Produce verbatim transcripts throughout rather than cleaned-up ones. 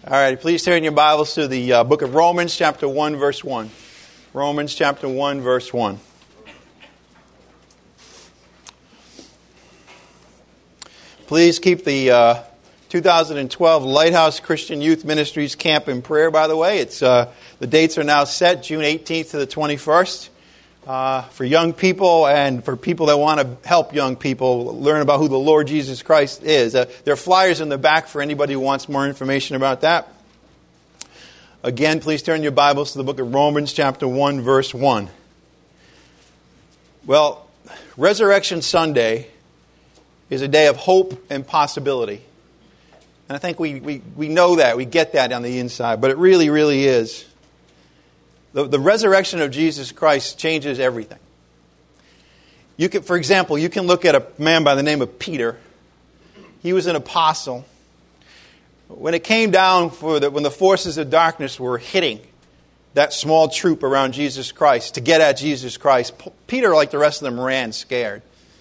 All right, please turn your Bibles to the uh, book of Romans, chapter one, verse one. Romans, chapter one, verse one. Please keep the uh, two thousand twelve Lighthouse Christian Youth Ministries camp in prayer, by the way. It's uh, the dates are now set, June eighteenth to the twenty-first. Uh, for young people and for people that want to help young people learn about who the Lord Jesus Christ is. Uh, there are flyers in the back for anybody who wants more information about that. Again, please turn your Bibles to the book of Romans, chapter one, verse one. Well, Resurrection Sunday is a day of hope and possibility. And I think we, we, we know that, we get that on the inside, but it really, really is. The, the resurrection of Jesus Christ changes everything. You can, for example, you can look at a man by the name of Peter. He was an apostle. When it came down for the, when the forces of darkness were hitting that small troop around Jesus Christ to get at Jesus Christ, Peter, like the rest of them, ran scared.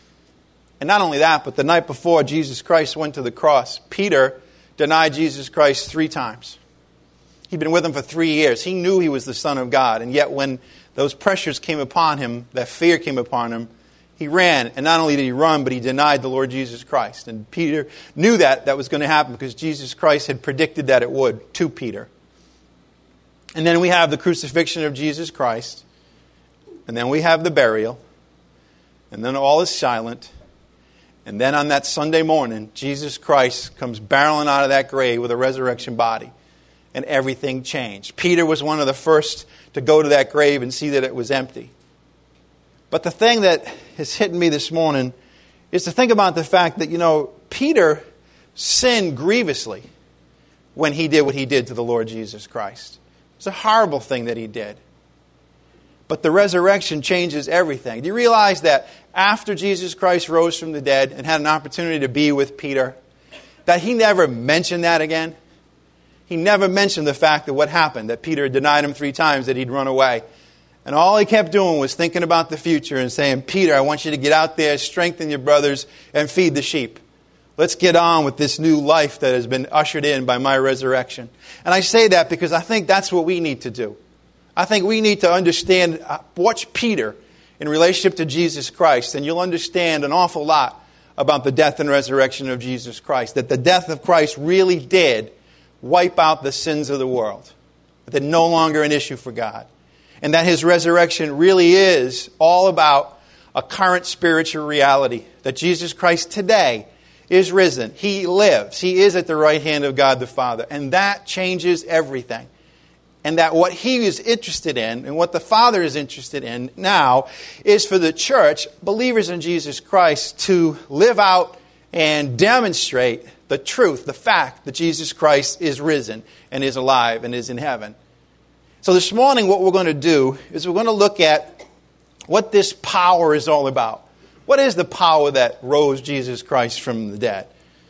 And not only that, but the night before Jesus Christ went to the cross, Peter denied Jesus Christ three times. He'd been with him for three years. He knew he was the Son of God. And yet when those pressures came upon him, that fear came upon him, he ran. And not only did he run, but he denied the Lord Jesus Christ. And Peter knew that that was going to happen because Jesus Christ had predicted that it would to Peter. And then we have the crucifixion of Jesus Christ. And then we have the burial. And then all is silent. And then on that Sunday morning, Jesus Christ comes barreling out of that grave with a resurrection body. And everything changed. Peter was one of the first to go to that grave and see that it was empty. But the thing that has hit me this morning is to think about the fact that, you know, Peter sinned grievously when he did what he did to the Lord Jesus Christ. It's a horrible thing that he did. But the resurrection changes everything. Do you realize that after Jesus Christ rose from the dead and had an opportunity to be with Peter, that he never mentioned that again? He never mentioned the fact that what happened, that Peter denied him three times, that he'd run away. And all he kept doing was thinking about the future and saying, Peter, I want you to get out there, strengthen your brothers, and feed the sheep. Let's get on with this new life that has been ushered in by my resurrection. And I say that because I think that's what we need to do. I think we need to understand, watch Peter in relationship to Jesus Christ, and you'll understand an awful lot about the death and resurrection of Jesus Christ. That the death of Christ really did wipe out the sins of the world. That they're no longer an issue for God. And that His resurrection really is all about a current spiritual reality. That Jesus Christ today is risen. He lives. He is at the right hand of God the Father. And that changes everything. And that what He is interested in, and what the Father is interested in now, is for the church, believers in Jesus Christ, to live out and demonstrate the truth, the fact that Jesus Christ is risen and is alive and is in heaven. So this morning what we're going to do is we're going to look at what this power is all about. What is the power that rose Jesus Christ from the dead?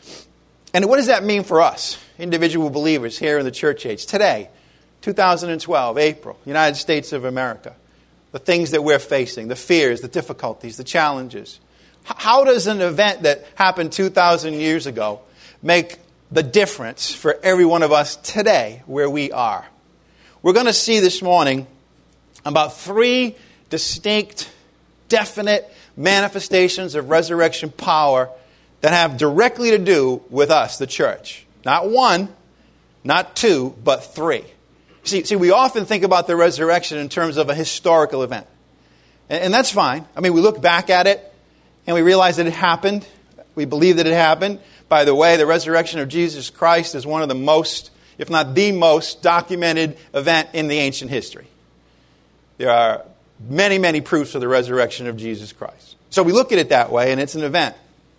And what does that mean for us, individual believers here in the church age, today, two thousand twelve, April, United States of America? The things that we're facing, the fears, the difficulties, the challenges. How does an event that happened two thousand years ago make the difference for every one of us today where we are? We're going to see this morning about three distinct, definite manifestations of resurrection power that have directly to do with us, the church. Not one, not two, but three. See, see, we often think about the resurrection in terms of a historical event. And, and that's fine. I mean, we look back at it and we realize that it happened. We believe that it happened. By the way, the resurrection of Jesus Christ is one of the most, if not the most, documented event in the ancient history. There are many, many proofs of the resurrection of Jesus Christ. So we look at it that way, and it's an event.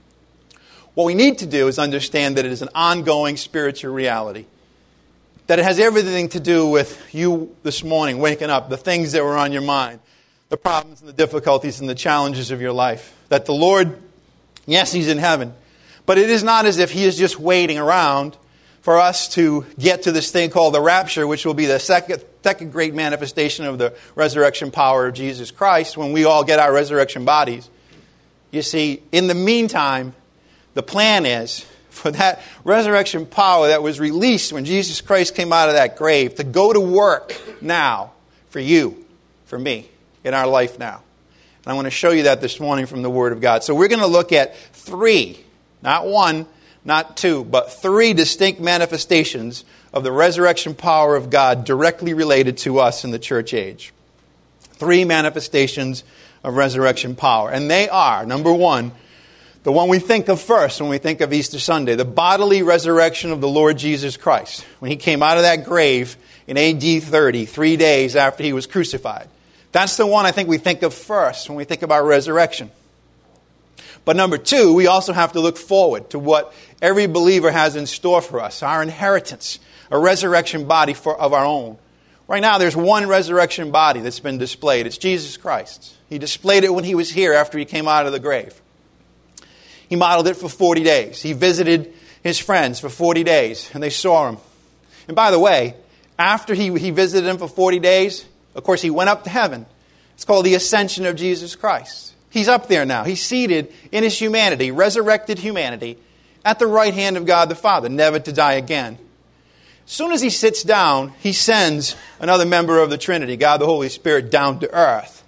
What we need to do is understand that it is an ongoing spiritual reality. That it has everything to do with you this morning, waking up, the things that were on your mind, the problems and the difficulties and the challenges of your life. That the Lord, yes, He's in heaven, but it is not as if He is just waiting around for us to get to this thing called the rapture, which will be the second, second great manifestation of the resurrection power of Jesus Christ when we all get our resurrection bodies. You see, in the meantime, the plan is for that resurrection power that was released when Jesus Christ came out of that grave to go to work now for you, for me, in our life now. And I want to show you that this morning from the Word of God. So we're going to look at three, not one, not two, but three distinct manifestations of the resurrection power of God directly related to us in the church age. Three manifestations of resurrection power. And they are, number one, the one we think of first when we think of Easter Sunday, the bodily resurrection of the Lord Jesus Christ, when he came out of that grave in A D thirty, three days after he was crucified. That's the one I think we think of first when we think about resurrection. But number two, we also have to look forward to what every believer has in store for us, our inheritance, a resurrection body for, of our own. Right now, there's one resurrection body that's been displayed. It's Jesus Christ. He displayed it when he was here after he came out of the grave. He modeled it for forty days. He visited his friends for forty days, and they saw him. And by the way, after he, he visited them for forty days, of course, he went up to heaven. It's called the ascension of Jesus Christ. He's up there now. He's seated in his humanity, resurrected humanity, at the right hand of God the Father, never to die again. As soon as he sits down, he sends another member of the Trinity, God the Holy Spirit, down to earth.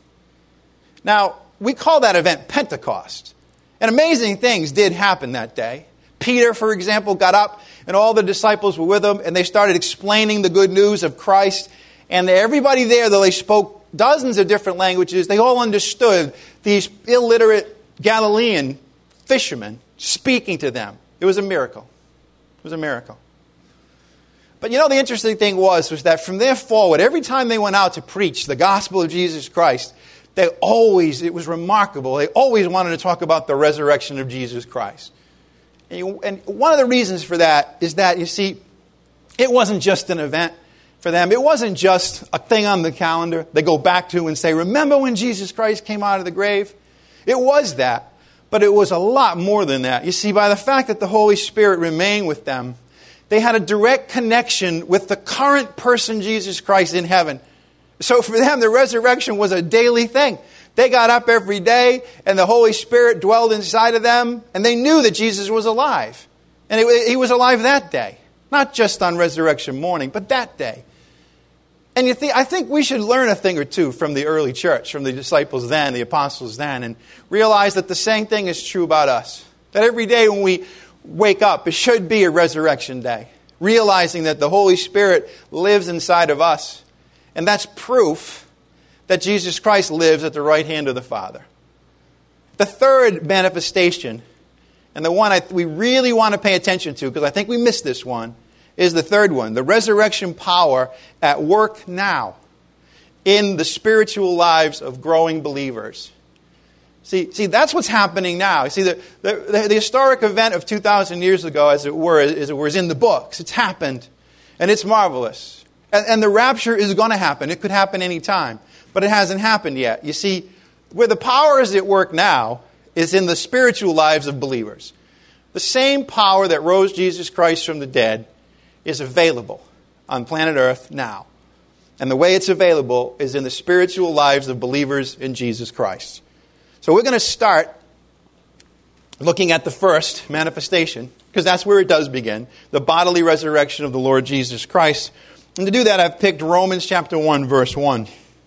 Now, we call that event Pentecost. And amazing things did happen that day. Peter, for example, got up and all the disciples were with him and they started explaining the good news of Christ. And everybody there, though they spoke dozens of different languages, they all understood these illiterate Galilean fishermen speaking to them. It was a miracle. It was a miracle. But you know, the interesting thing was, was that from there forward, every time they went out to preach the gospel of Jesus Christ, they always, it was remarkable, they always wanted to talk about the resurrection of Jesus Christ. And, you, and one of the reasons for that is that, you see, it wasn't just an event for them. It wasn't just a thing on the calendar they go back to and say, remember when Jesus Christ came out of the grave? It was that, but it was a lot more than that. You see, by the fact that the Holy Spirit remained with them, they had a direct connection with the current person, Jesus Christ, in heaven. So for them, the resurrection was a daily thing. They got up every day, and the Holy Spirit dwelled inside of them, and they knew that Jesus was alive. And it, he was alive that day. Not just on resurrection morning, but that day. And you think, I think we should learn a thing or two from the early church, from the disciples then, the apostles then, and realize that the same thing is true about us. That every day when we wake up, it should be a resurrection day. Realizing that the Holy Spirit lives inside of us. And that's proof that Jesus Christ lives at the right hand of the Father. The third manifestation, and the one I, we really want to pay attention to, because I think we missed this one, is the third one. The resurrection power at work now in the spiritual lives of growing believers. See, see, that's what's happening now. See, the, the, the historic event of two thousand years ago, as it were, as it were, is in the books. It's happened, and it's marvelous. And, and the rapture is going to happen. It could happen any time, but it hasn't happened yet. You see, where the power is at work now is in the spiritual lives of believers. The same power that rose Jesus Christ from the dead is available on planet Earth now. And the way it's available is in the spiritual lives of believers in Jesus Christ. So we're going to start looking at the first manifestation, because that's where it does begin, the bodily resurrection of the Lord Jesus Christ. And to do that, I've picked Romans chapter one, verse one,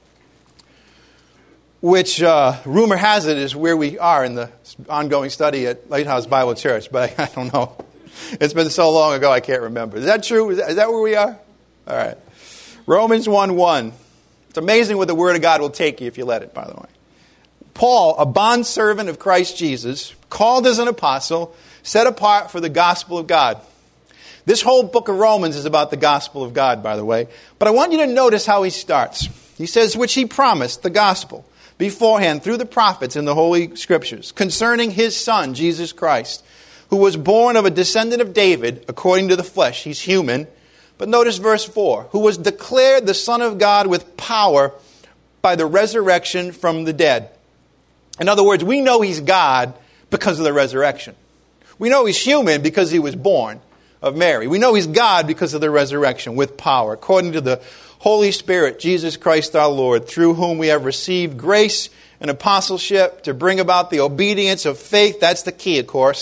which, uh, rumor has it, is where we are in the ongoing study at Lighthouse Bible Church, but I, I don't know. It's been so long ago, I can't remember. Is that true? Is that, is that where we are? All right. Romans one one. It's amazing where the Word of God will take you if you let it, by the way. Paul, a bondservant of Christ Jesus, called as an apostle, set apart for the gospel of God. This whole book of Romans is about the gospel of God, by the way. But I want you to notice how he starts. He says, which he promised, the gospel, beforehand through the prophets in the Holy Scriptures, concerning his Son, Jesus Christ, who was born of a descendant of David, according to the flesh. He's human. But notice verse four, who was declared the Son of God with power by the resurrection from the dead. In other words, we know he's God because of the resurrection. We know he's human because he was born of Mary. We know he's God because of the resurrection with power, according to the Holy Spirit, Jesus Christ our Lord, through whom we have received grace and apostleship to bring about the obedience of faith. That's the key, of course,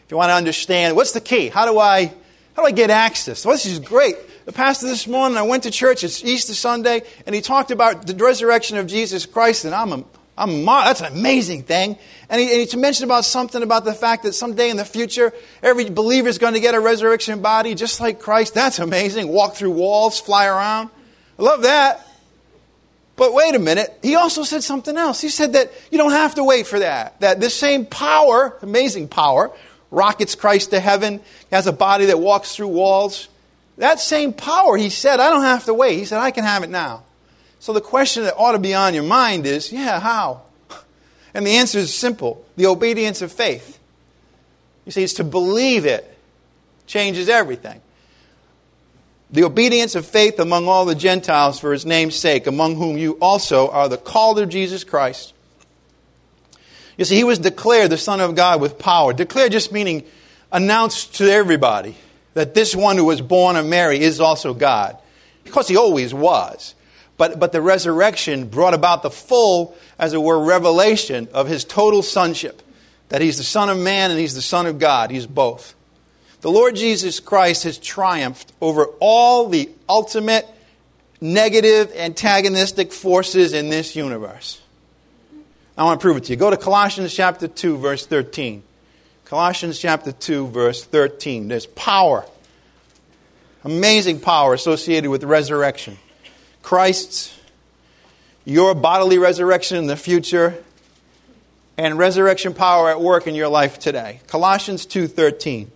If you want to understand, what's the key? How do I, how do I get access? Well, this is great. The pastor this morning, I went to church, it's Easter Sunday, and he talked about the resurrection of Jesus Christ, and I'm a, I'm a, that's an amazing thing. And he, and he mentioned about something about the fact that someday in the future, every believer is going to get a resurrection body, just like Christ. That's amazing. Walk through walls, fly around. I love that. But wait a minute. He also said something else. He said that you don't have to wait for that. That this same power, amazing power, rockets Christ to heaven, has a body that walks through walls. That same power, he said, I don't have to wait. He said, I can have it now. So the question that ought to be on your mind is, yeah, how? And the answer is simple. The obedience of faith. You see, it's to believe it changes everything. The obedience of faith among all the Gentiles for His name's sake, among whom you also are the called of Jesus Christ. You see, He was declared the Son of God with power. Declared just meaning announced to everybody that this one who was born of Mary is also God. Because He always was. But, but the resurrection brought about the full, as it were, revelation of His total sonship. That He's the Son of Man and He's the Son of God. He's both. The Lord Jesus Christ has triumphed over all the ultimate negative, antagonistic forces in this universe. I want to prove it to you. Go to Colossians chapter two, verse thirteen. Colossians chapter two, verse thirteen. There's power. Amazing power associated with resurrection. Christ's, your bodily resurrection in the future, and resurrection power at work in your life today. Colossians two thirteen.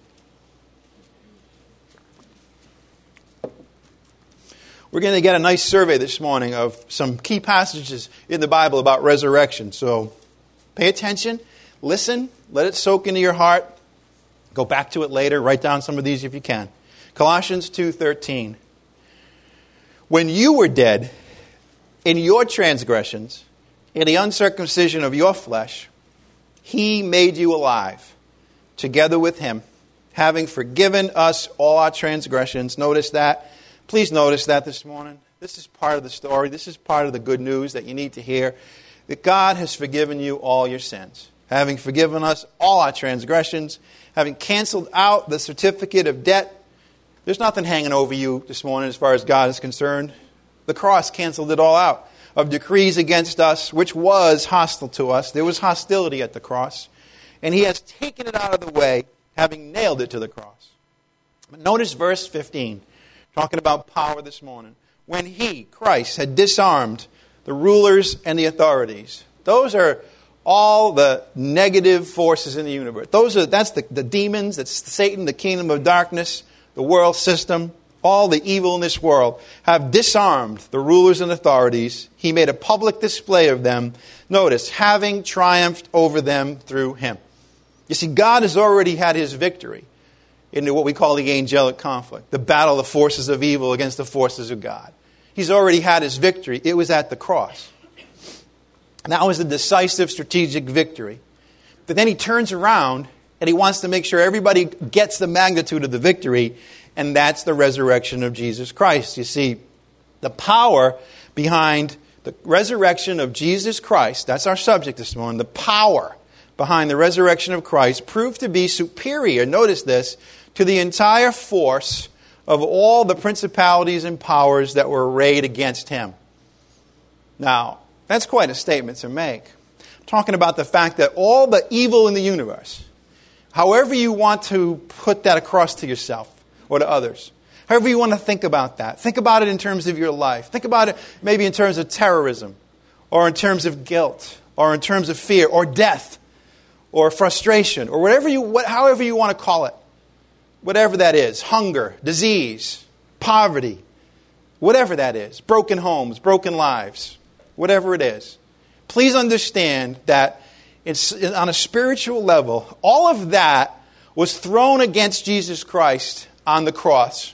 We're going to get a nice survey this morning of some key passages in the Bible about resurrection. So pay attention, listen, let it soak into your heart. Go back to it later, write down some of these if you can. Colossians two thirteen. When you were dead in your transgressions, in the uncircumcision of your flesh, He made you alive, together with Him, having forgiven us all our transgressions. Notice that. Please notice that this morning. This is part of the story. This is part of the good news that you need to hear. That God has forgiven you all your sins. Having forgiven us all our transgressions. Having canceled out the certificate of debt. There's nothing hanging over you this morning as far as God is concerned. The cross canceled it all out. Of decrees against us, which was hostile to us. There was hostility at the cross. And He has taken it out of the way, having nailed it to the cross. But notice verse fifteen. Talking about power this morning. When He, Christ, had disarmed the rulers and the authorities. Those are all the negative forces in the universe. Those are that's the, the demons, that's Satan, the kingdom of darkness, the world system, all the evil in this world, have disarmed the rulers and authorities. He made a public display of them. Notice, having triumphed over them through Him. You see, God has already had His victory into what we call the angelic conflict, the battle of the forces of evil against the forces of God. He's already had His victory. It was at the cross. And that was the decisive strategic victory. But then He turns around and He wants to make sure everybody gets the magnitude of the victory, and that's the resurrection of Jesus Christ. You see, the power behind the resurrection of Jesus Christ, that's our subject this morning, the power behind the resurrection of Christ proved to be superior, notice this, to the entire force of all the principalities and powers that were arrayed against Him. Now, that's quite a statement to make. I'm talking about the fact that all the evil in the universe, however you want to put that across to yourself or to others, however you want to think about that, think about it in terms of your life. Think about it maybe in terms of terrorism, or in terms of guilt, or in terms of fear, or death, or frustration, or whatever you, what, however you want to call it. Whatever that is, hunger, disease, poverty, whatever that is, broken homes, broken lives, whatever it is. Please understand that it's, on a spiritual level, all of that was thrown against Jesus Christ on the cross.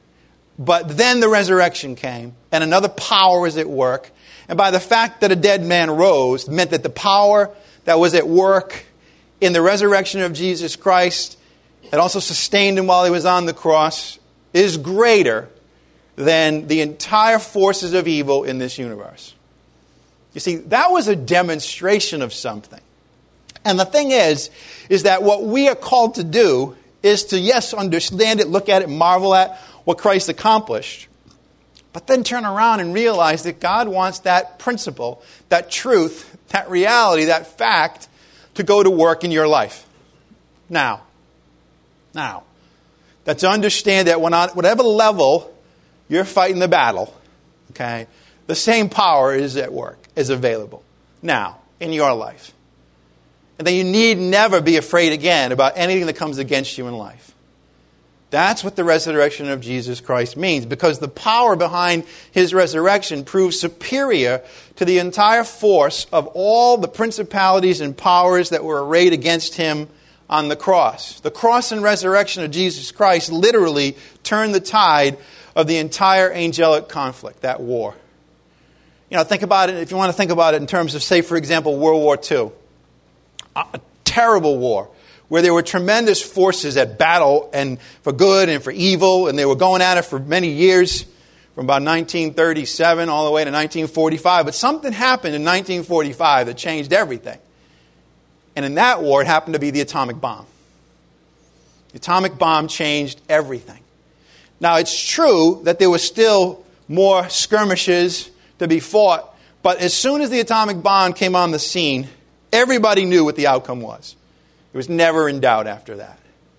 But then the resurrection came, and another power was at work. And by the fact that a dead man rose, meant that the power that was at work in the resurrection of Jesus Christ, that also sustained Him while He was on the cross, is greater than the entire forces of evil in this universe. You see, that was a demonstration of something. And the thing is, is that what we are called to do is to, yes, understand it, look at it, marvel at what Christ accomplished, but then turn around and realize that God wants that principle, that truth, that reality, that fact to go to work in your life. Now, now, that to understand that when on whatever level you're fighting the battle, okay, the same power is at work, is available now in your life. And that you need never be afraid again about anything that comes against you in life. That's what the resurrection of Jesus Christ means, because the power behind His resurrection proves superior to the entire force of all the principalities and powers that were arrayed against Him on the cross. The cross and resurrection of Jesus Christ literally turned the tide of the entire angelic conflict, that war. You know, think about it, if you want to think about it in terms of, say, for example, World War Two. A terrible war where there were tremendous forces at battle and for good and for evil, and they were going at it for many years, from about nineteen thirty-seven all the way to nineteen forty-five. But something happened in nineteen forty-five that changed everything. And in that war, it happened to be the atomic bomb. The atomic bomb changed everything. Now, it's true that there were still more skirmishes to be fought, but as soon as the atomic bomb came on the scene, everybody knew what the outcome was. It was never in doubt after that.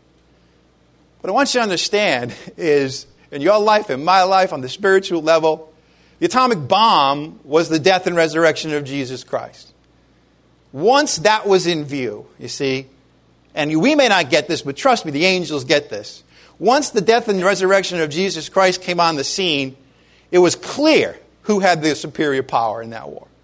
What I want you to understand is, in your life, in my life, on the spiritual level, the atomic bomb was the death and resurrection of Jesus Christ. Once that was in view, you see, and we may not get this, but trust me, the angels get this. Once the death and resurrection of Jesus Christ came on the scene, it was clear who had the superior power in that war.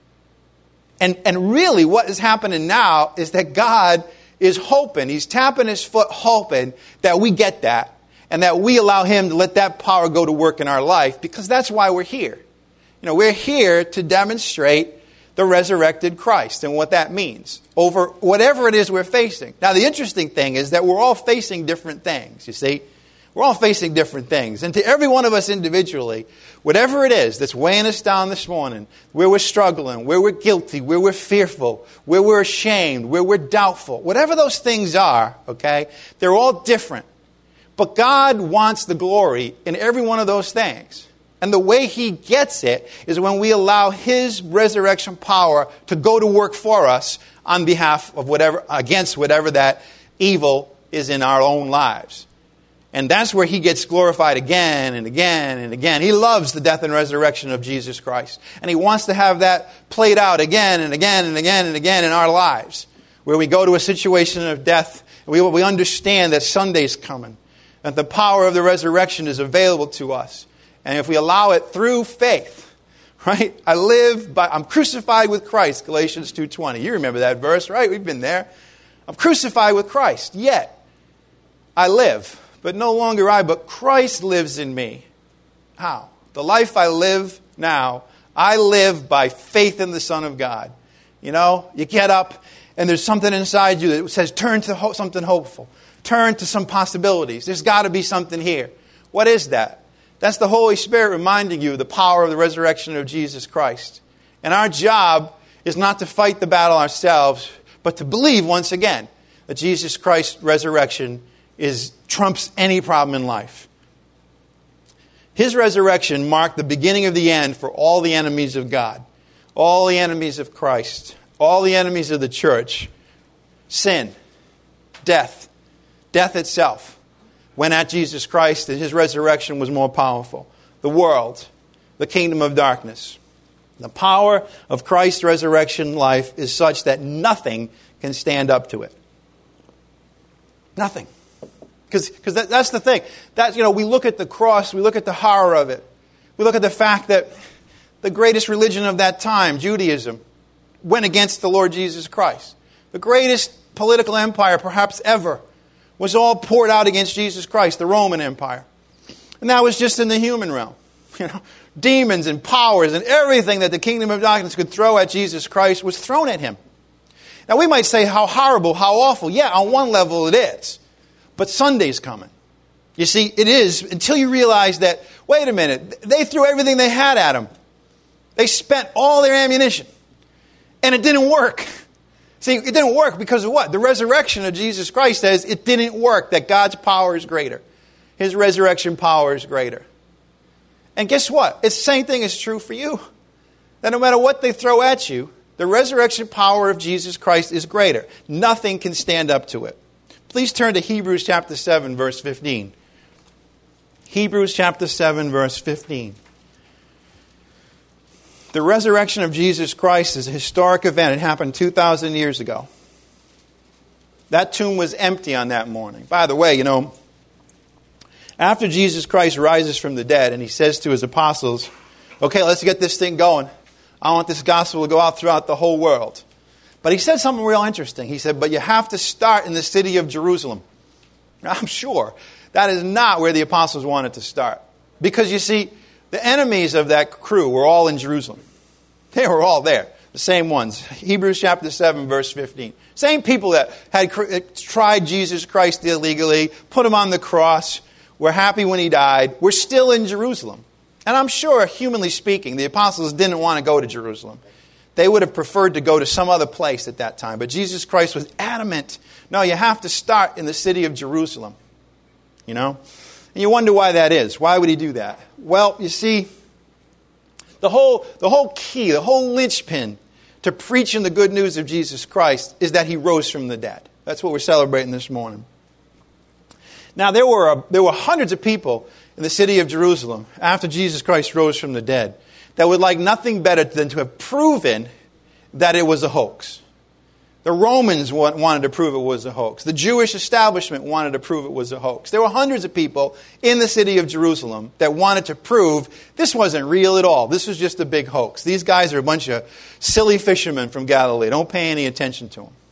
And, and really what is happening now is that God is hoping, He's tapping His foot hoping that we get that and that we allow Him to let that power go to work in our life, because that's why we're here. You know, we're here to demonstrate the resurrected Christ and what that means over whatever it is we're facing. Now, the interesting thing is that we're all facing different things, you see. We're all facing different things. And to every one of us individually, whatever it is that's weighing us down this morning, where we're struggling, where we're guilty, where we're fearful, where we're ashamed, where we're doubtful, whatever those things are, okay, they're all different. But God wants the glory in every one of those things. And the way He gets it is when we allow His resurrection power to go to work for us on behalf of whatever, against whatever that evil is in our own lives. And that's where He gets glorified again and again and again. He loves the death and resurrection of Jesus Christ. And He wants to have that played out again and again and again and again in our lives. Where we go to a situation of death, we, we understand that Sunday's coming. That the power of the resurrection is available to us. And if we allow it through faith, right? I live by, I'm crucified with Christ, Galatians two twenty. You remember that verse, right? We've been there. I'm crucified with Christ, yet I live. But no longer I, but Christ lives in me. How? The life I live now, I live by faith in the Son of God. You know, you get up and there's something inside you that says, turn to ho- something hopeful. Turn to some possibilities. There's got to be something here. What is that? That's the Holy Spirit reminding you of the power of the resurrection of Jesus Christ. And our job is not to fight the battle ourselves, but to believe once again that Jesus Christ's resurrection is trumps any problem in life. His resurrection marked the beginning of the end for all the enemies of God, all the enemies of Christ, all the enemies of the church. Sin, death, death itself went at Jesus Christ, and His resurrection was more powerful. The world, the kingdom of darkness. The power of Christ's resurrection life is such that nothing can stand up to it. Nothing. Because that, that's the thing. That's, you know, we look at the cross, we look at the horror of it. We look at the fact that the greatest religion of that time, Judaism, went against the Lord Jesus Christ. The greatest political empire perhaps ever was all poured out against Jesus Christ, the Roman Empire. And that was just in the human realm. You know, demons and powers and everything that the kingdom of darkness could throw at Jesus Christ was thrown at Him. Now we might say, how horrible, how awful. Yeah, on one level it is. But Sunday's coming. You see, it is until you realize that, wait a minute, they threw everything they had at Him. They spent all their ammunition. And it didn't work. See, it didn't work because of what? The resurrection of Jesus Christ says it didn't work, that God's power is greater. His resurrection power is greater. And guess what? It's the same thing is true for you. That no matter what they throw at you, the resurrection power of Jesus Christ is greater. Nothing can stand up to it. Please turn to Hebrews chapter seven, verse fifteen. Hebrews chapter seven, verse fifteen. The resurrection of Jesus Christ is a historic event. It happened two thousand years ago. That tomb was empty on that morning. By the way, you know, after Jesus Christ rises from the dead and he says to his apostles, okay, let's get this thing going. I want this gospel to go out throughout the whole world. But he said something real interesting. He said, but you have to start in the city of Jerusalem. Now, I'm sure that is not where the apostles wanted to start. Because you see, the enemies of that crew were all in Jerusalem. They were all there. The same ones. Hebrews chapter seven, verse fifteen. Same people that had tried Jesus Christ illegally, put him on the cross, were happy when he died, were still in Jerusalem. And I'm sure, humanly speaking, the apostles didn't want to go to Jerusalem. They would have preferred to go to some other place at that time. But Jesus Christ was adamant. No, you have to start in the city of Jerusalem. You know? And you wonder why that is. Why would he do that? Well, you see, the whole, the whole key, the whole linchpin to preaching the good news of Jesus Christ is that he rose from the dead. That's what we're celebrating this morning. Now, there were, a, there were hundreds of people in the city of Jerusalem after Jesus Christ rose from the dead that would like nothing better than to have proven that it was a hoax. The Romans wanted to prove it was a hoax. The Jewish establishment wanted to prove it was a hoax. There were hundreds of people in the city of Jerusalem that wanted to prove this wasn't real at all. This was just a big hoax. These guys are a bunch of silly fishermen from Galilee. Don't pay any attention to them.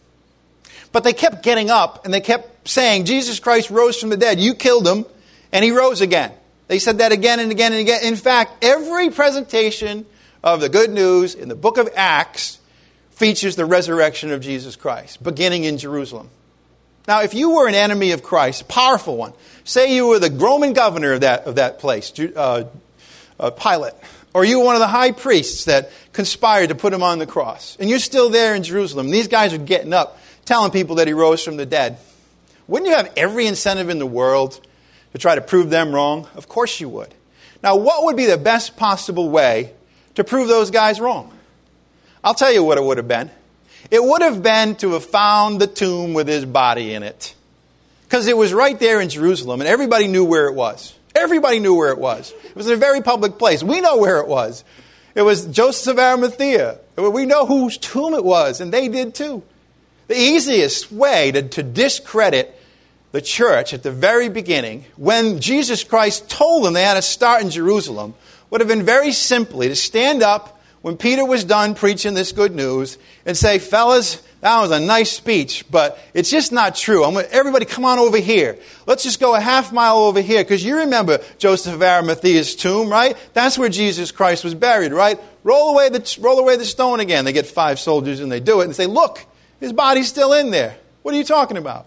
But they kept getting up and they kept saying, Jesus Christ rose from the dead. You killed him and he rose again. They said that again and again and again. In fact, every presentation of the good news in the book of Acts features the resurrection of Jesus Christ, beginning in Jerusalem. Now, if you were an enemy of Christ, a powerful one, say you were the Roman governor of that, of that place, uh, uh, Pilate, or you were one of the high priests that conspired to put him on the cross, and you're still there in Jerusalem, these guys are getting up, telling people that he rose from the dead, wouldn't you have every incentive in the world to try to prove them wrong? Of course you would. Now, what would be the best possible way to prove those guys wrong? I'll tell you what it would have been. It would have been to have found the tomb with his body in it. Because it was right there in Jerusalem, and everybody knew where it was. Everybody knew where it was. It was in a very public place. We know where it was. It was Joseph of Arimathea. We know whose tomb it was, and they did too. The easiest way to, to discredit the church at the very beginning, when Jesus Christ told them they had to start in Jerusalem, would have been very simply to stand up when Peter was done preaching this good news and say, fellas, that was a nice speech, but it's just not true. I'm gonna, everybody come on over here. Let's just go a half mile over here, because you remember Joseph of Arimathea's tomb, right? That's where Jesus Christ was buried, right? Roll away the, roll away the stone again. They get five soldiers and they do it and say, look, his body's still in there. What are you talking about?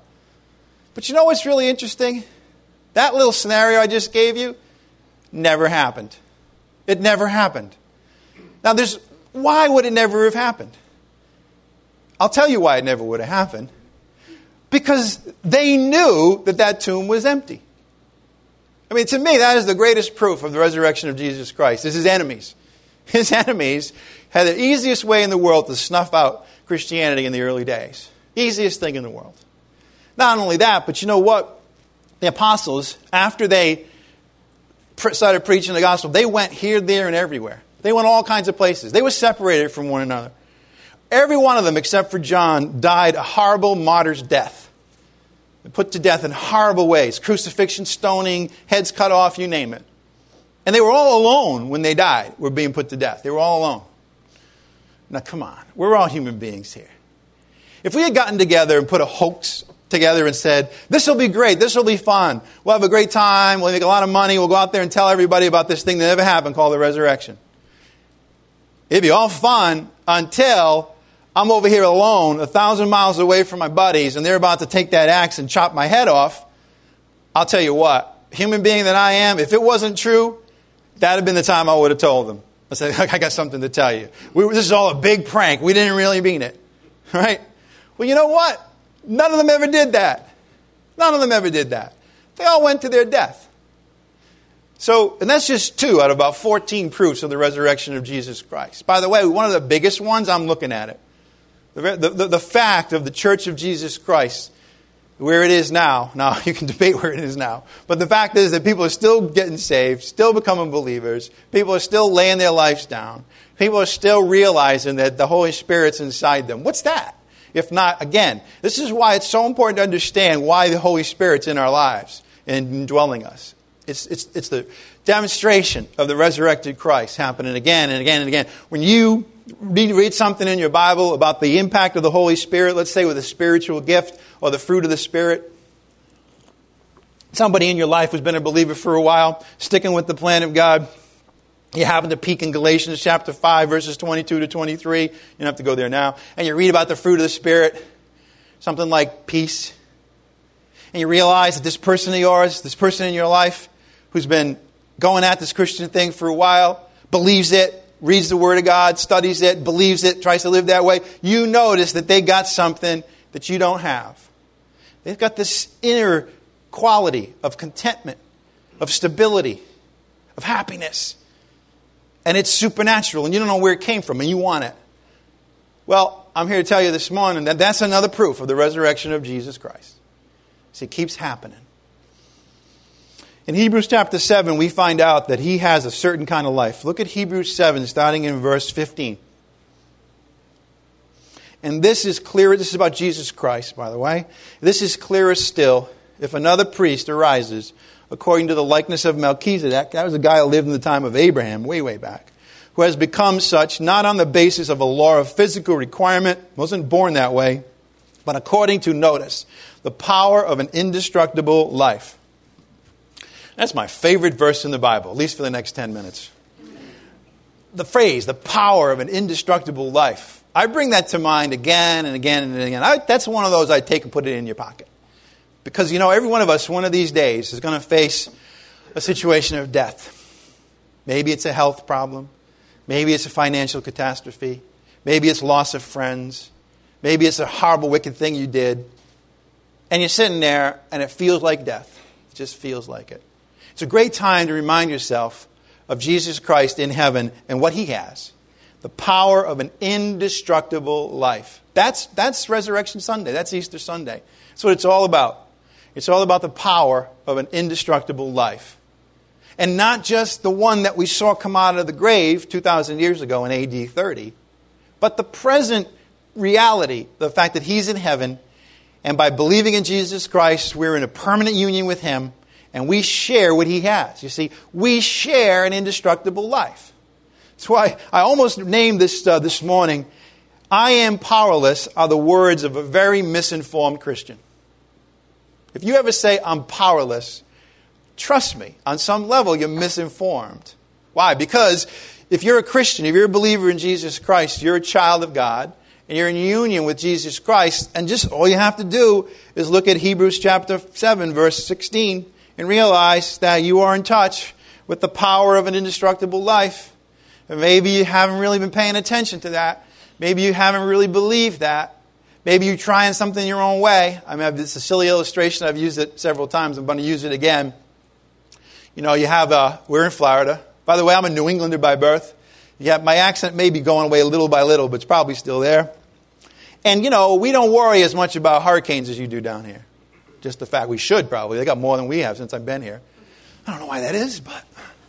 But you know what's really interesting? That little scenario I just gave you never happened. It never happened. Now, there's why would it never have happened? I'll tell you why it never would have happened. Because they knew that that tomb was empty. I mean, to me, that is the greatest proof of the resurrection of Jesus Christ. It's his enemies. His enemies had the easiest way in the world to snuff out Christianity in the early days. Easiest thing in the world. Not only that, but you know what? The apostles, after they started preaching the gospel, they went here, there, and everywhere. They went all kinds of places. They were separated from one another. Every one of them, except for John, died a horrible martyr's death. Put to death in horrible ways. Crucifixion, stoning, heads cut off, you name it. And they were all alone when they died, were being put to death. They were all alone. Now, come on. We're all human beings here. If we had gotten together and put a hoax together and said, this will be great, this will be fun, we'll have a great time, we'll make a lot of money, we'll go out there and tell everybody about this thing that never happened called the resurrection. It'd be all fun until I'm over here alone, a thousand miles away from my buddies, and they're about to take that axe and chop my head off. I'll tell you what, human being that I am, if it wasn't true, that would have been the time I would have told them. I said, I got something to tell you. We, this is all a big prank. We didn't really mean it. Right? Well, you know what? None of them ever did that. None of them ever did that. They all went to their death. So, and that's just two out of about fourteen proofs of the resurrection of Jesus Christ. By the way, one of the biggest ones, I'm looking at it. The, the, the fact of the Church of Jesus Christ, where it is now. Now, you can debate where it is now. But the fact is that people are still getting saved, still becoming believers. People are still laying their lives down. People are still realizing that the Holy Spirit's inside them. What's that? If not, again, this is why it's so important to understand why the Holy Spirit's in our lives and indwelling us. It's, it's, it's the demonstration of the resurrected Christ happening again and again and again. When you read, read something in your Bible about the impact of the Holy Spirit, let's say with a spiritual gift or the fruit of the Spirit, somebody in your life who's been a believer for a while, sticking with the plan of God, you happen to peek in Galatians chapter five, verses twenty-two to twenty-three. You don't have to go there now. And you read about the fruit of the Spirit, something like peace. And you realize that this person of yours, this person in your life who's been going at this Christian thing for a while, believes it, reads the Word of God, studies it, believes it, tries to live that way. You notice that they got something that you don't have. They've got this inner quality of contentment, of stability, of happiness. And it's supernatural, and you don't know where it came from, and you want it. Well, I'm here to tell you this morning that that's another proof of the resurrection of Jesus Christ. See, it keeps happening. In Hebrews chapter seven, we find out that he has a certain kind of life. Look at Hebrews seven, starting in verse fifteen. And this is clearer. This is about Jesus Christ, by the way. This is clearer still if another priest arises according to the likeness of Melchizedek. That was a guy who lived in the time of Abraham, way, way back, who has become such, not on the basis of a law of physical requirement, wasn't born that way, but according to, notice, the power of an indestructible life. That's my favorite verse in the Bible, at least for the next ten minutes. The phrase, the power of an indestructible life. I bring that to mind again and again and again. I, that's one of those I take and put it in your pocket. Because, you know, every one of us, one of these days, is going to face a situation of death. Maybe it's a health problem. Maybe it's a financial catastrophe. Maybe it's loss of friends. Maybe it's a horrible, wicked thing you did. And you're sitting there, and it feels like death. It just feels like it. It's a great time to remind yourself of Jesus Christ in heaven and what he has. The power of an indestructible life. That's, that's Resurrection Sunday. That's Easter Sunday. That's what it's all about. It's all about the power of an indestructible life. And not just the one that we saw come out of the grave two thousand years ago in A D thirty, but the present reality, the fact that he's in heaven, and by believing in Jesus Christ, we're in a permanent union with him, and we share what he has. You see, we share an indestructible life. That's why I almost named this uh, this morning, I am powerless, are the words of a very misinformed Christian. If you ever say, I'm powerless, trust me, on some level you're misinformed. Why? Because if you're a Christian, if you're a believer in Jesus Christ, you're a child of God, and you're in union with Jesus Christ, and just all you have to do is look at Hebrews chapter seven, verse sixteen, and realize that you are in touch with the power of an indestructible life. And maybe you haven't really been paying attention to that. Maybe you haven't really believed that. Maybe you're trying something your own way. I mean, it's a silly illustration. I've used it several times. I'm going to use it again. You know, you have a, we're in Florida. By the way, I'm a New Englander by birth. Yeah, my accent may be going away little by little, but it's probably still there. And, you know, we don't worry as much about hurricanes as you do down here. Just the fact we should probably. They got more than we have since I've been here. I don't know why that is, but...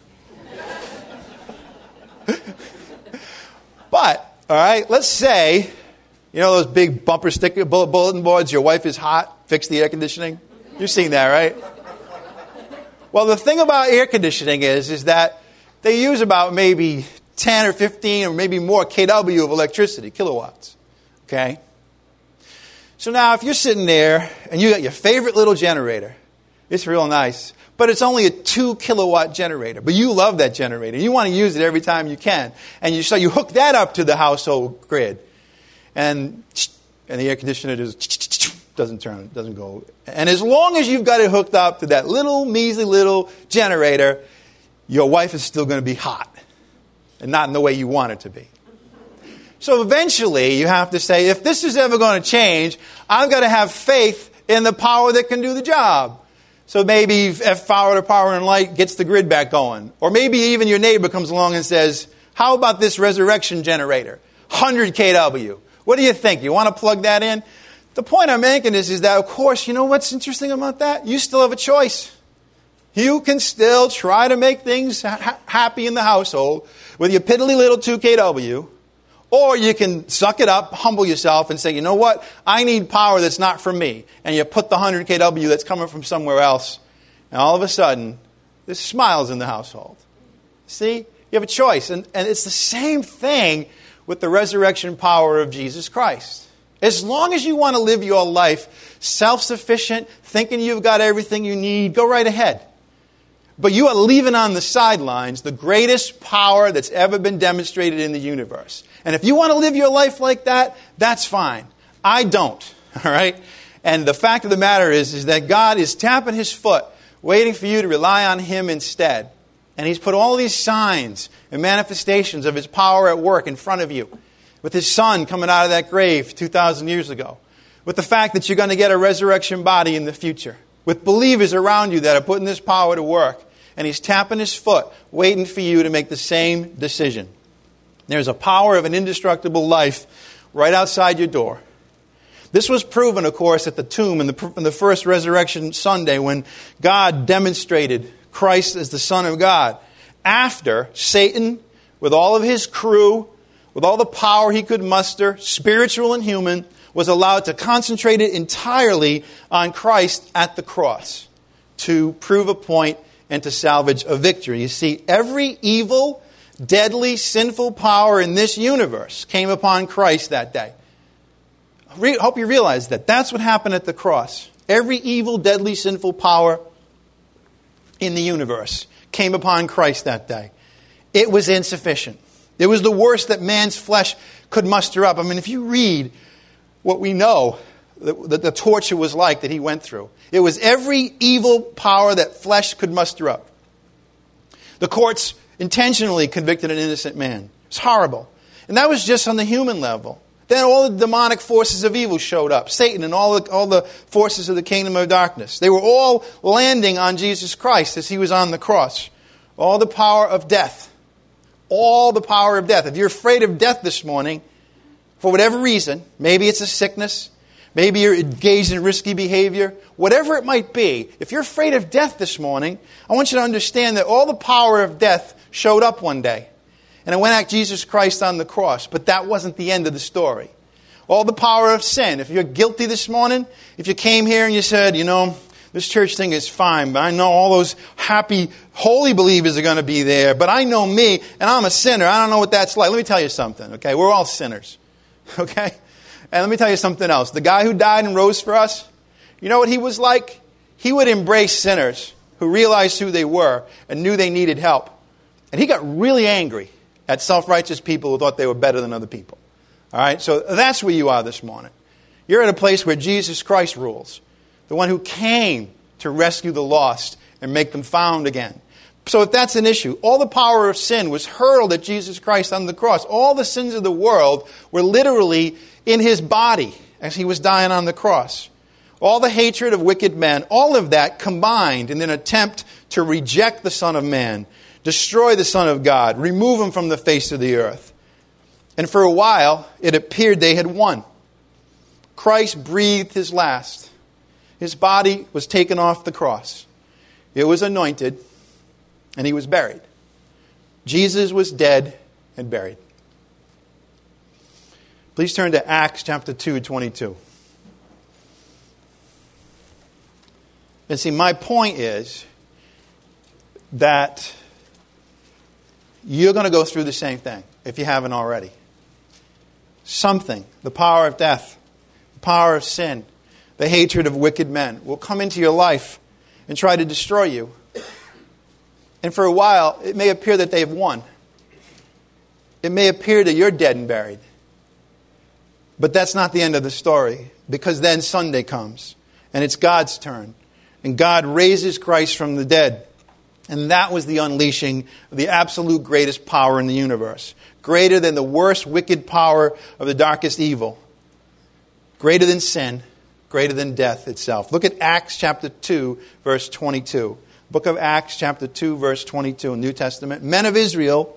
but, all right, let's say... You know those big bumper sticker bulletin boards, your wife is hot, fix the air conditioning? You've seen that, right? Well, the thing about air conditioning is, is that they use about maybe ten or fifteen or maybe more kW of electricity, kilowatts. Okay? So now if you're sitting there and you got your favorite little generator, it's real nice, but it's only a two kilowatt generator. But you love that generator. You want to use it every time you can. And you, so you hook that up to the household grid. And and the air conditioner just doesn't turn, doesn't go. And as long as you've got it hooked up to that little, measly little generator, your wife is still going to be hot. And not in the way you want it to be. So eventually you have to say, if this is ever going to change, I've got to have faith in the power that can do the job. So maybe F power to power and light gets the grid back going. Or maybe even your neighbor comes along and says, how about this resurrection generator? one hundred K W. What do you think? You want to plug that in? The point I'm making is, is that, of course, you know what's interesting about that? You still have a choice. You can still try to make things ha- happy in the household with your piddly little two K W. Or you can suck it up, humble yourself, and say, you know what? I need power that's not from me. And you put the one hundred K W that's coming from somewhere else. And all of a sudden, there's smiles in the household. See? You have a choice. And, and it's the same thing with the resurrection power of Jesus Christ. As long as you want to live your life self-sufficient, thinking you've got everything you need, go right ahead. But you are leaving on the sidelines the greatest power that's ever been demonstrated in the universe. And if you want to live your life like that, that's fine. I don't. All right? And the fact of the matter is, is that God is tapping His foot, waiting for you to rely on Him instead. And He's put all these signs and manifestations of His power at work in front of you. With His Son coming out of that grave two thousand years ago. With the fact that you're going to get a resurrection body in the future. With believers around you that are putting this power to work. And He's tapping His foot, waiting for you to make the same decision. There's a power of an indestructible life right outside your door. This was proven, of course, at the tomb in the, in the first resurrection Sunday when God demonstrated Christ as the Son of God. After Satan, with all of his crew, with all the power he could muster, spiritual and human, was allowed to concentrate it entirely on Christ at the cross to prove a point and to salvage a victory. You see, every evil, deadly, sinful power in this universe came upon Christ that day. I hope you realize that. That's what happened at the cross. Every evil, deadly, sinful power in the universe came upon Christ that day. It was insufficient. It was the worst that man's flesh could muster up. I mean, if you read what we know that the torture was like that He went through, it was every evil power that flesh could muster up. The courts intentionally convicted an innocent man. It's horrible. And that was just on the human level. Then all the demonic forces of evil showed up. Satan and all the, all the forces of the kingdom of darkness. They were all landing on Jesus Christ as He was on the cross. All the power of death. All the power of death. If you're afraid of death this morning, for whatever reason, maybe it's a sickness, maybe you're engaged in risky behavior, whatever it might be, if you're afraid of death this morning, I want you to understand that all the power of death showed up one day. And it went at Jesus Christ on the cross. But that wasn't the end of the story. All the power of sin. If you're guilty this morning, if you came here and you said, you know, this church thing is fine, but I know all those happy, holy believers are going to be there, but I know me, and I'm a sinner. I don't know what that's like. Let me tell you something, okay? We're all sinners, okay? And let me tell you something else. The guy who died and rose for us, you know what he was like? He would embrace sinners who realized who they were and knew they needed help. And He got really angry at self-righteous people who thought they were better than other people. All right? So that's where you are this morning. You're at a place where Jesus Christ rules. The one who came to rescue the lost and make them found again. So if that's an issue, all the power of sin was hurled at Jesus Christ on the cross. All the sins of the world were literally in His body as He was dying on the cross. All the hatred of wicked men, all of that combined in an attempt to reject the Son of Man, destroy the Son of God, remove Him from the face of the earth. And for a while, it appeared they had won. Christ breathed His last. His body was taken off the cross. It was anointed, and He was buried. Jesus was dead and buried. Please turn to Acts chapter two, twenty-two. And see, my point is that you're going to go through the same thing, if you haven't already. Something, the power of death, the power of sin, the hatred of wicked men will come into your life and try to destroy you. And for a while, it may appear that they've won. It may appear that you're dead and buried. But that's not the end of the story, because then Sunday comes, and it's God's turn. And God raises Christ from the dead. And that was the unleashing of the absolute greatest power in the universe. Greater than the worst wicked power of the darkest evil. Greater than sin. Greater than death itself. Look at Acts chapter two, verse twenty-two. Book of Acts chapter two, verse twenty-two in New Testament. Men of Israel,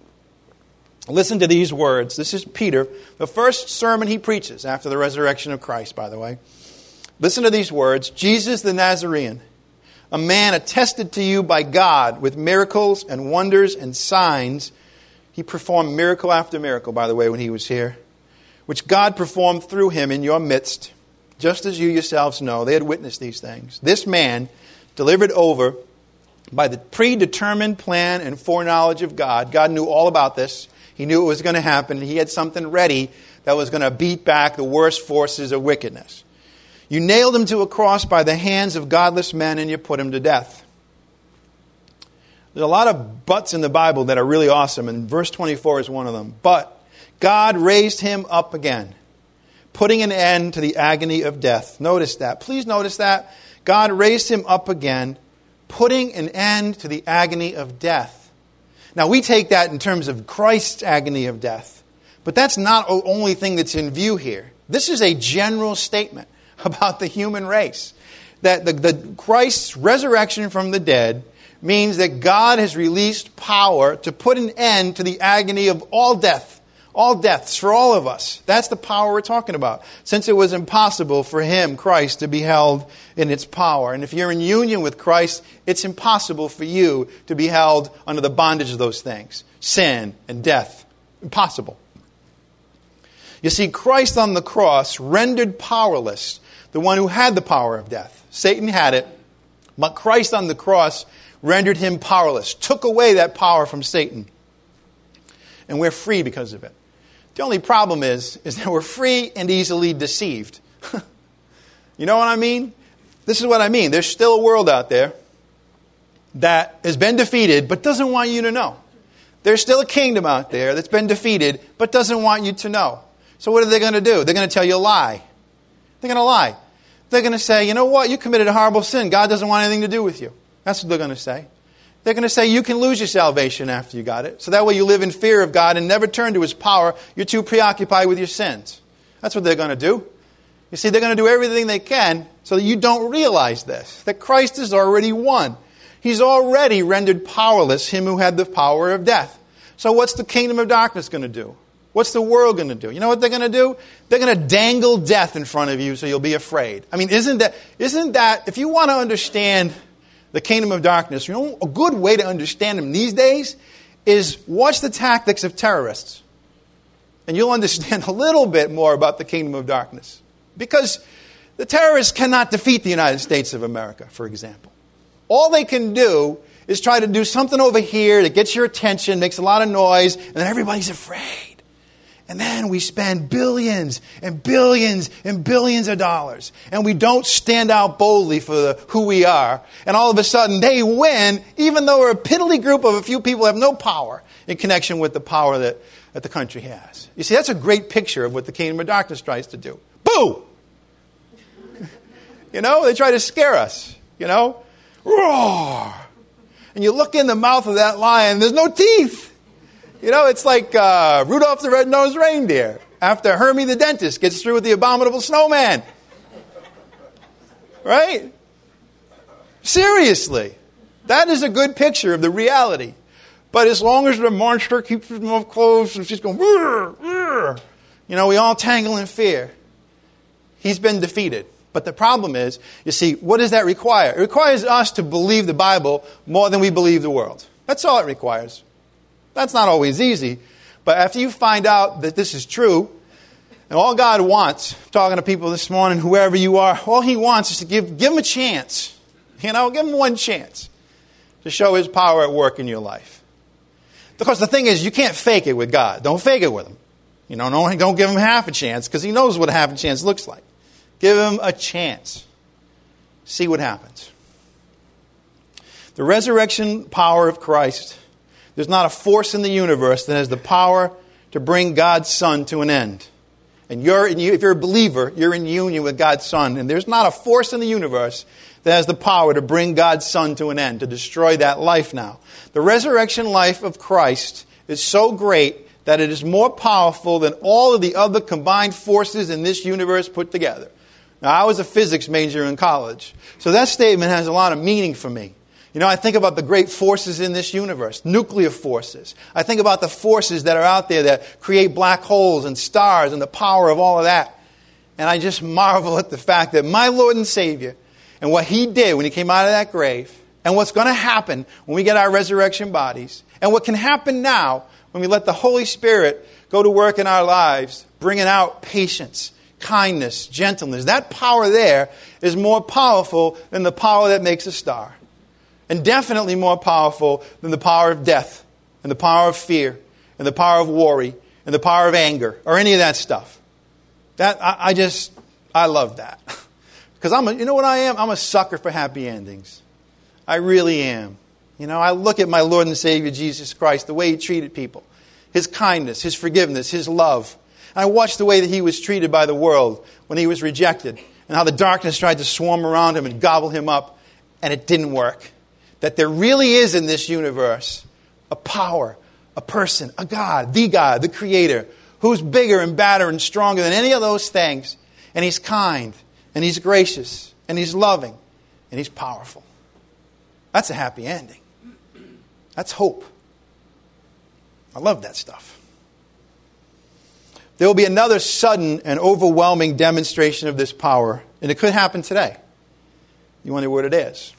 listen to these words. This is Peter, the first sermon he preaches after the resurrection of Christ, by the way. Listen to these words. Jesus the Nazarene, a man attested to you by God with miracles and wonders and signs. He performed miracle after miracle, by the way, when he was here, which God performed through him in your midst, just as you yourselves know. They had witnessed these things. This man, delivered over by the predetermined plan and foreknowledge of God. God knew all about this. He knew it was going to happen. He had something ready that was going to beat back the worst forces of wickedness. You nailed him to a cross by the hands of godless men, and you put him to death. There's a lot of buts in the Bible that are really awesome, and verse twenty-four is one of them. But God raised him up again, putting an end to the agony of death. Notice that. Please notice that. God raised him up again, putting an end to the agony of death. Now, we take that in terms of Christ's agony of death. But that's not the only thing that's in view here. This is a general statement about the human race. That the, the Christ's resurrection from the dead means that God has released power to put an end to the agony of all death. All deaths for all of us. That's the power we're talking about. Since it was impossible for him, Christ, to be held in its power. And if you're in union with Christ, it's impossible for you to be held under the bondage of those things. Sin and death. Impossible. You see, Christ on the cross rendered powerless the one who had the power of death. Satan had it, but Christ on the cross rendered him powerless. Took away that power from Satan. And we're free because of it. The only problem is, is that we're free and easily deceived. You know what I mean? This is what I mean. There's still a world out there that has been defeated but doesn't want you to know. There's still a kingdom out there that's been defeated but doesn't want you to know. So what are they going to do? They're going to tell you a lie. They're going to lie. They're going to say, you know what? You committed a horrible sin. God doesn't want anything to do with you. That's what they're going to say. They're going to say you can lose your salvation after you got it. So that way you live in fear of God and never turn to his power. You're too preoccupied with your sins. That's what they're going to do. You see, they're going to do everything they can so that you don't realize this. That Christ has already won. He's already rendered powerless him who had the power of death. So what's the kingdom of darkness going to do? What's the world going to do? You know what they're going to do? They're going to dangle death in front of you so you'll be afraid. I mean, isn't that, isn't that, if you want to understand the kingdom of darkness, you know, a good way to understand them these days is watch the tactics of terrorists. And you'll understand a little bit more about the kingdom of darkness. Because the terrorists cannot defeat the United States of America, for example. All they can do is try to do something over here that gets your attention, makes a lot of noise, and then everybody's afraid. And then we spend billions and billions and billions of dollars. And we don't stand out boldly for the, who we are. And all of a sudden they win, even though we're a piddly group of a few people who have no power in connection with the power that, that the country has. You see, that's a great picture of what the kingdom of darkness tries to do. Boo! You know, they try to scare us. You know? Roar! And you look in the mouth of that lion, there's no teeth. You know, it's like uh, Rudolph the Red-Nosed Reindeer after Hermie the dentist gets through with the abominable snowman. Right? Seriously. That is a good picture of the reality. But as long as the monster keeps his mouth closed and she's going, "Rrr, rrr," you know, we all tangle in fear. He's been defeated. But the problem is, you see, what does that require? It requires us to believe the Bible more than we believe the world. That's all it requires. That's not always easy. But after you find out that this is true, and all God wants, talking to people this morning, whoever you are, all he wants is to give, give him a chance. You know, give him one chance to show his power at work in your life. Because the thing is, you can't fake it with God. Don't fake it with him. You know, don't, don't give him half a chance, because he knows what a half a chance looks like. Give him a chance. See what happens. The resurrection power of Christ. There's not a force in the universe that has the power to bring God's Son to an end. And you're in, if you're a believer, you're in union with God's Son. And there's not a force in the universe that has the power to bring God's Son to an end, to destroy that life now. The resurrection life of Christ is so great that it is more powerful than all of the other combined forces in this universe put together. Now, I was a physics major in college, so that statement has a lot of meaning for me. You know, I think about the great forces in this universe, nuclear forces. I think about the forces that are out there that create black holes and stars and the power of all of that. And I just marvel at the fact that my Lord and Savior and what He did when He came out of that grave, and what's going to happen when we get our resurrection bodies, and what can happen now when we let the Holy Spirit go to work in our lives, bringing out patience, kindness, gentleness. That power there is more powerful than the power that makes a star. And definitely more powerful than the power of death, and the power of fear, and the power of worry, and the power of anger, or any of that stuff. That I, I just, I love that. Because I'm a, you know what I am? I'm a sucker for happy endings. I really am. You know, I look at my Lord and Savior Jesus Christ, the way He treated people, His kindness, His forgiveness, His love. And I watched the way that He was treated by the world when He was rejected, and how the darkness tried to swarm around Him and gobble Him up, and it didn't work. That there really is in this universe a power, a person, a God, the God, the Creator, who's bigger and badder and stronger than any of those things. And He's kind, and He's gracious, and He's loving, and He's powerful. That's a happy ending. That's hope. I love that stuff. There will be another sudden and overwhelming demonstration of this power, and it could happen today. You wonder what it is.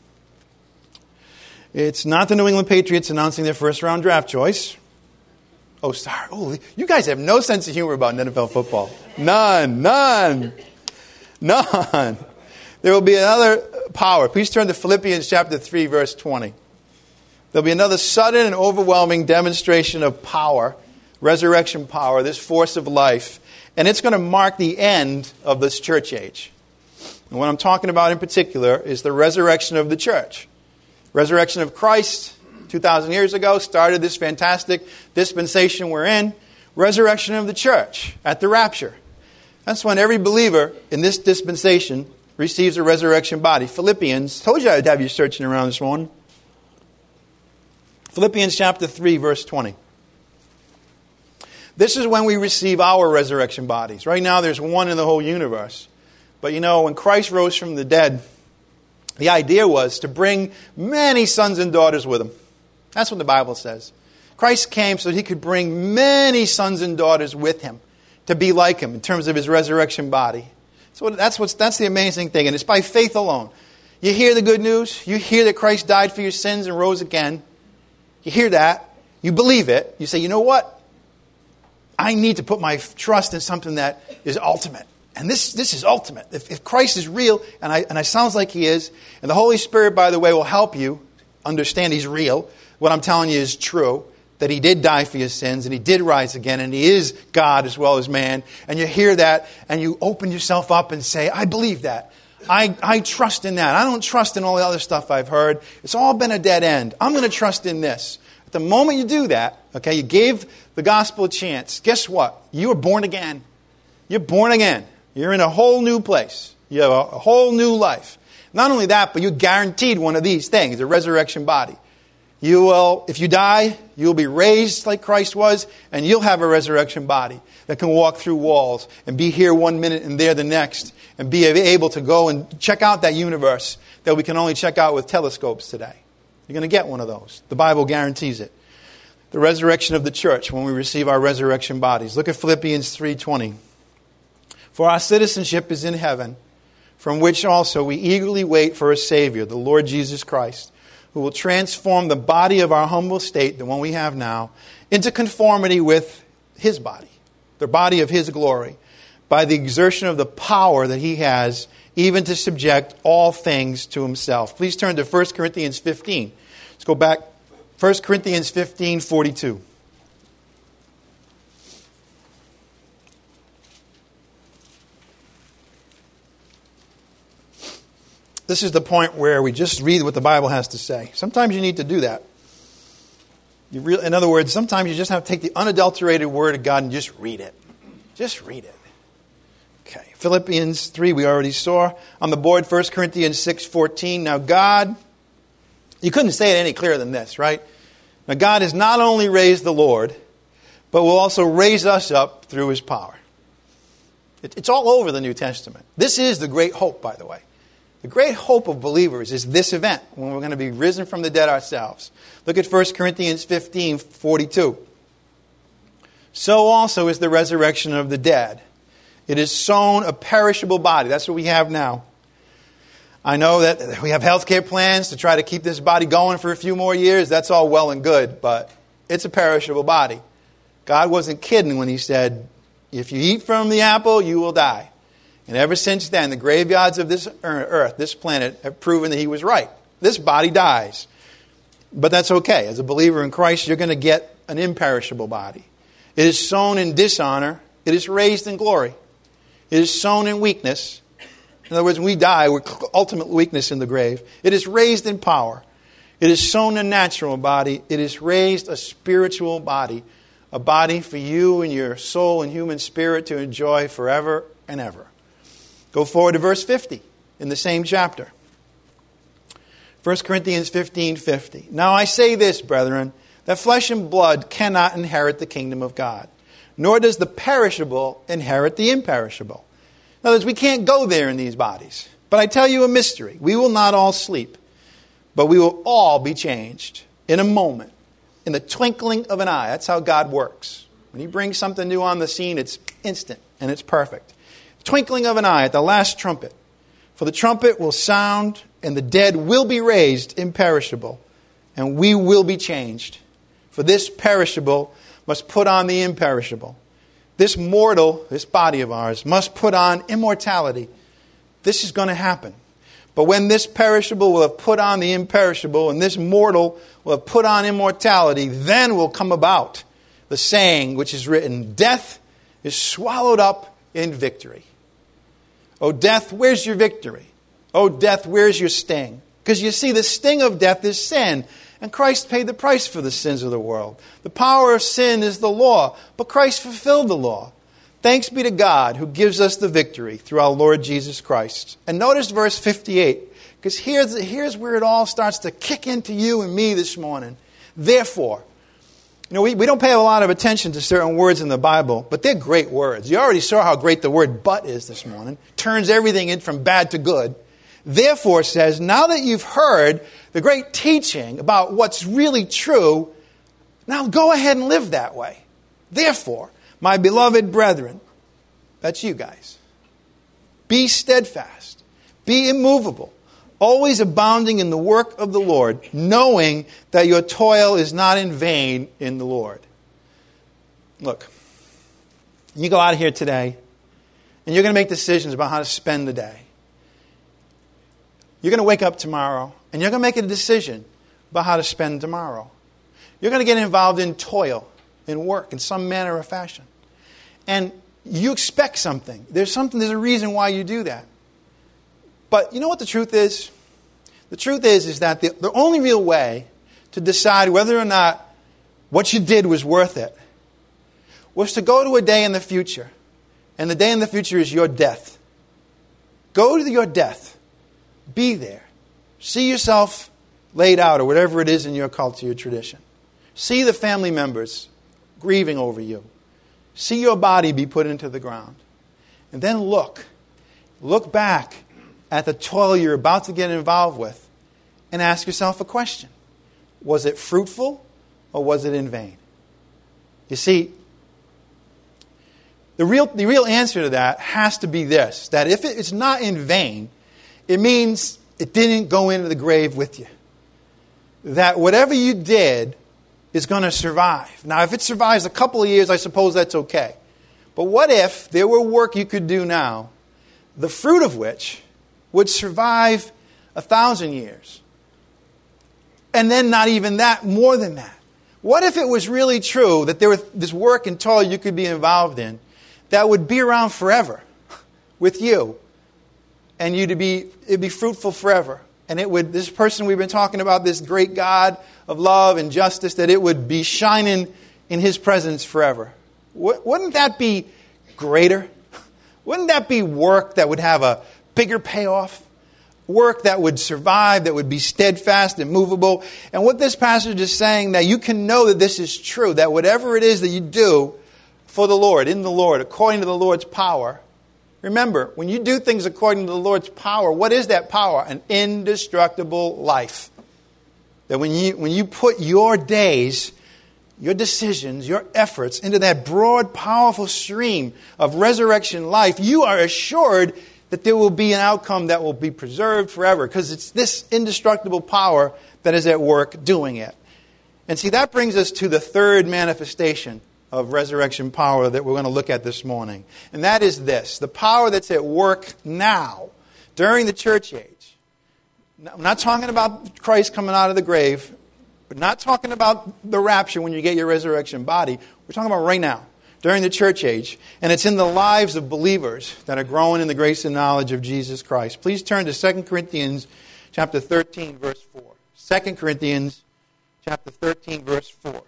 It's not the New England Patriots announcing their first round draft choice. Oh, sorry. Oh, you guys have no sense of humor about N F L football. None. None. None. There will be another power. Please turn to Philippians chapter three, verse twenty. There'll be another sudden and overwhelming demonstration of power, resurrection power, this force of life. And it's going to mark the end of this church age. And what I'm talking about in particular is the resurrection of the church. Resurrection of Christ two thousand years ago started this fantastic dispensation we're in. Resurrection of the church at the rapture. That's when every believer in this dispensation receives a resurrection body. Philippians, told you I'd have you searching around this morning. Philippians chapter three, verse twenty. This is when we receive our resurrection bodies. Right now there's one in the whole universe. But you know, when Christ rose from the dead, the idea was to bring many sons and daughters with Him. That's what the Bible says. Christ came so that He could bring many sons and daughters with Him to be like Him in terms of His resurrection body. So that's what's that's the amazing thing, and it's by faith alone. You hear the good news. You hear that Christ died for your sins and rose again. You hear that. You believe it. You say, you know what? I need to put my trust in something that is ultimate. And this this is ultimate. If, if Christ is real, and I and I sounds like He is, and the Holy Spirit, by the way, will help you understand He's real. What I'm telling you is true, that He did die for your sins, and He did rise again, and He is God as well as man. And you hear that, and you open yourself up and say, I believe that. I, I trust in that. I don't trust in all the other stuff I've heard. It's all been a dead end. I'm going to trust in this. At the moment you do that, okay, you gave the gospel a chance. Guess what? You are born again. You're born again. You're in a whole new place. You have a, a whole new life. Not only that, but you're guaranteed one of these things, a resurrection body. You will, if you die, you'll be raised like Christ was, and you'll have a resurrection body that can walk through walls and be here one minute and there the next, and be able to go and check out that universe that we can only check out with telescopes today. You're going to get one of those. The Bible guarantees it. The resurrection of the church when we receive our resurrection bodies. Look at Philippians three twenty. For our citizenship is in heaven, from which also we eagerly wait for a Savior, the Lord Jesus Christ, who will transform the body of our humble state, the one we have now, into conformity with His body, the body of His glory, by the exertion of the power that He has, even to subject all things to Himself. Please turn to First Corinthians fifteen. Let's go back. First Corinthians fifteen forty-two. This is the point where we just read what the Bible has to say. Sometimes you need to do that. You re- in other words, sometimes you just have to take the unadulterated Word of God and just read it. Just read it. Okay, Philippians three we already saw. On the board, First Corinthians six fourteen. Now God, you couldn't say it any clearer than this, right? Now God has not only raised the Lord, but will also raise us up through His power. It, it's all over the New Testament. This is the great hope, by the way. The great hope of believers is this event, when we're going to be risen from the dead ourselves. Look at First Corinthians fifteen forty-two. So also is the resurrection of the dead. It is sown a perishable body. That's what we have now. I know that we have healthcare plans to try to keep this body going for a few more years. That's all well and good, but it's a perishable body. God wasn't kidding when He said, if you eat from the apple, you will die. And ever since then, the graveyards of this earth, this planet, have proven that He was right. This body dies. But that's okay. As a believer in Christ, you're going to get an imperishable body. It is sown in dishonor. It is raised in glory. It is sown in weakness. In other words, when we die, we're ultimate weakness in the grave. It is raised in power. It is sown a natural body. It is raised a spiritual body. A body for you and your soul and human spirit to enjoy forever and ever. Go forward to verse fifty in the same chapter. First Corinthians fifteen fifty. Now I say this, brethren, that flesh and blood cannot inherit the kingdom of God, nor does the perishable inherit the imperishable. In other words, we can't go there in these bodies. But I tell you a mystery. We will not all sleep, but we will all be changed in a moment, in the twinkling of an eye. That's how God works. When He brings something new on the scene, it's instant and it's perfect. Twinkling of an eye at the last trumpet. For the trumpet will sound, and the dead will be raised imperishable, and we will be changed. For this perishable must put on the imperishable. This mortal, this body of ours, must put on immortality. This is going to happen. But when this perishable will have put on the imperishable, and this mortal will have put on immortality, then will come about the saying which is written, death is swallowed up in victory. O death, where's your victory? O death, where's your sting? Because you see, the sting of death is sin. And Christ paid the price for the sins of the world. The power of sin is the law, but Christ fulfilled the law. Thanks be to God who gives us the victory through our Lord Jesus Christ. And notice verse fifty-eight, because here's, here's where it all starts to kick into you and me this morning. Therefore, you know, we, we don't pay a lot of attention to certain words in the Bible, but they're great words. You already saw how great the word but is this morning. Turns everything in from bad to good. Therefore says, now that you've heard the great teaching about what's really true, now go ahead and live that way. Therefore, my beloved brethren, that's you guys, be steadfast, be immovable, always abounding in the work of the Lord, knowing that your toil is not in vain in the Lord. Look, you go out of here today, and you're going to make decisions about how to spend the day. You're going to wake up tomorrow, and you're going to make a decision about how to spend tomorrow. You're going to get involved in toil, in work, in some manner or fashion. And you expect something. There's something, there's a reason why you do that. But you know what the truth is? The truth is, is that the, the only real way to decide whether or not what you did was worth it was to go to a day in the future. And the day in the future is your death. Go to your death. Be there. See yourself laid out, or whatever it is in your culture, your tradition. See the family members grieving over you. See your body be put into the ground. And then look. Look back at the toil you're about to get involved with and ask yourself a question. Was it fruitful or was it in vain? You see, the real, the real answer to that has to be this, that if it's not in vain, it means it didn't go into the grave with you. That whatever you did is going to survive. Now, if it survives a couple of years, I suppose that's okay. But what if there were work you could do now, the fruit of which would survive a thousand years? And then not even that, more than that. What if it was really true that there was this work and toil you could be involved in that would be around forever with you, and you to be it'd be fruitful forever, and it would this person we've been talking about, this great God of love and justice, that it would be shining in His presence forever? Wouldn't that be greater? Wouldn't that be work that would have a bigger payoff? Work that would survive, that would be steadfast and movable. And what this passage is saying, that you can know that this is true, that whatever it is that you do for the Lord, in the Lord, according to the Lord's power. Remember, when you do things according to the Lord's power, what is that power? An indestructible life. That when you when you put your days, your decisions, your efforts into that broad, powerful stream of resurrection life, you are assured that there will be an outcome that will be preserved forever, because it's this indestructible power that is at work doing it. And see, that brings us to the third manifestation of resurrection power that we're going to look at this morning. And that is this, the power that's at work now, during the church age. I'm not talking about Christ coming out of the grave. We're not talking about the rapture when you get your resurrection body. We're talking about right now, during the church age. And it's in the lives of believers that are growing in the grace and knowledge of Jesus Christ. Please turn to Second Corinthians chapter thirteen, verse four. Second Corinthians chapter thirteen, verse four.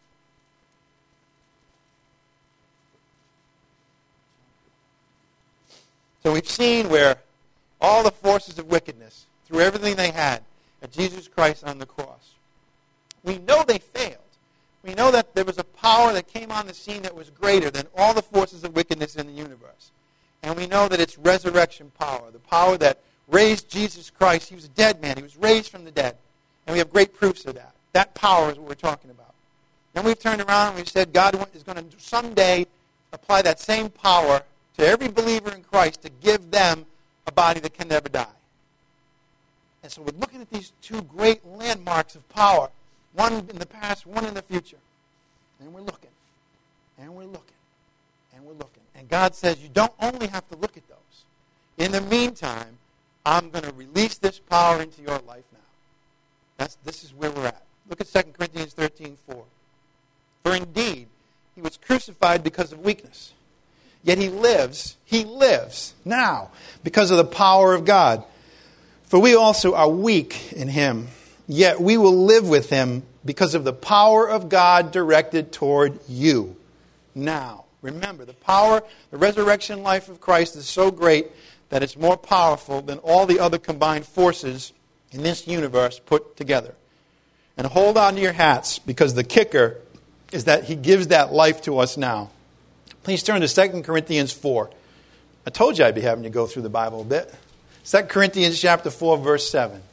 So we've seen where all the forces of wickedness threw everything they had at Jesus Christ on the cross. We know they failed. We know that there was a power that came on the scene that was greater than all the forces of wickedness in the universe. And we know that it's resurrection power, the power that raised Jesus Christ. He was a dead man. He was raised from the dead. And we have great proofs of that. That power is what we're talking about. Then we've turned around and we've said God is going to someday apply that same power to every believer in Christ to give them a body that can never die. And so we're looking at these two great landmarks of power, one in the past, one in the future. And we're looking, and we're looking, and we're looking. And God says you don't only have to look at those. In the meantime, I'm going to release this power into your life now. That's, this is where we're at. Look at Second Corinthians thirteen four. For indeed, he was crucified because of weakness. Yet he lives, he lives now because of the power of God. For we also are weak in him, yet we will live with him because of the power of God directed toward you now. Remember, the power, the resurrection life of Christ is so great that it's more powerful than all the other combined forces in this universe put together. And hold on to your hats, because the kicker is that he gives that life to us now. Please turn to Second Corinthians four. I told you I'd be having you go through the Bible a bit. Second Corinthians chapter four, verse seven.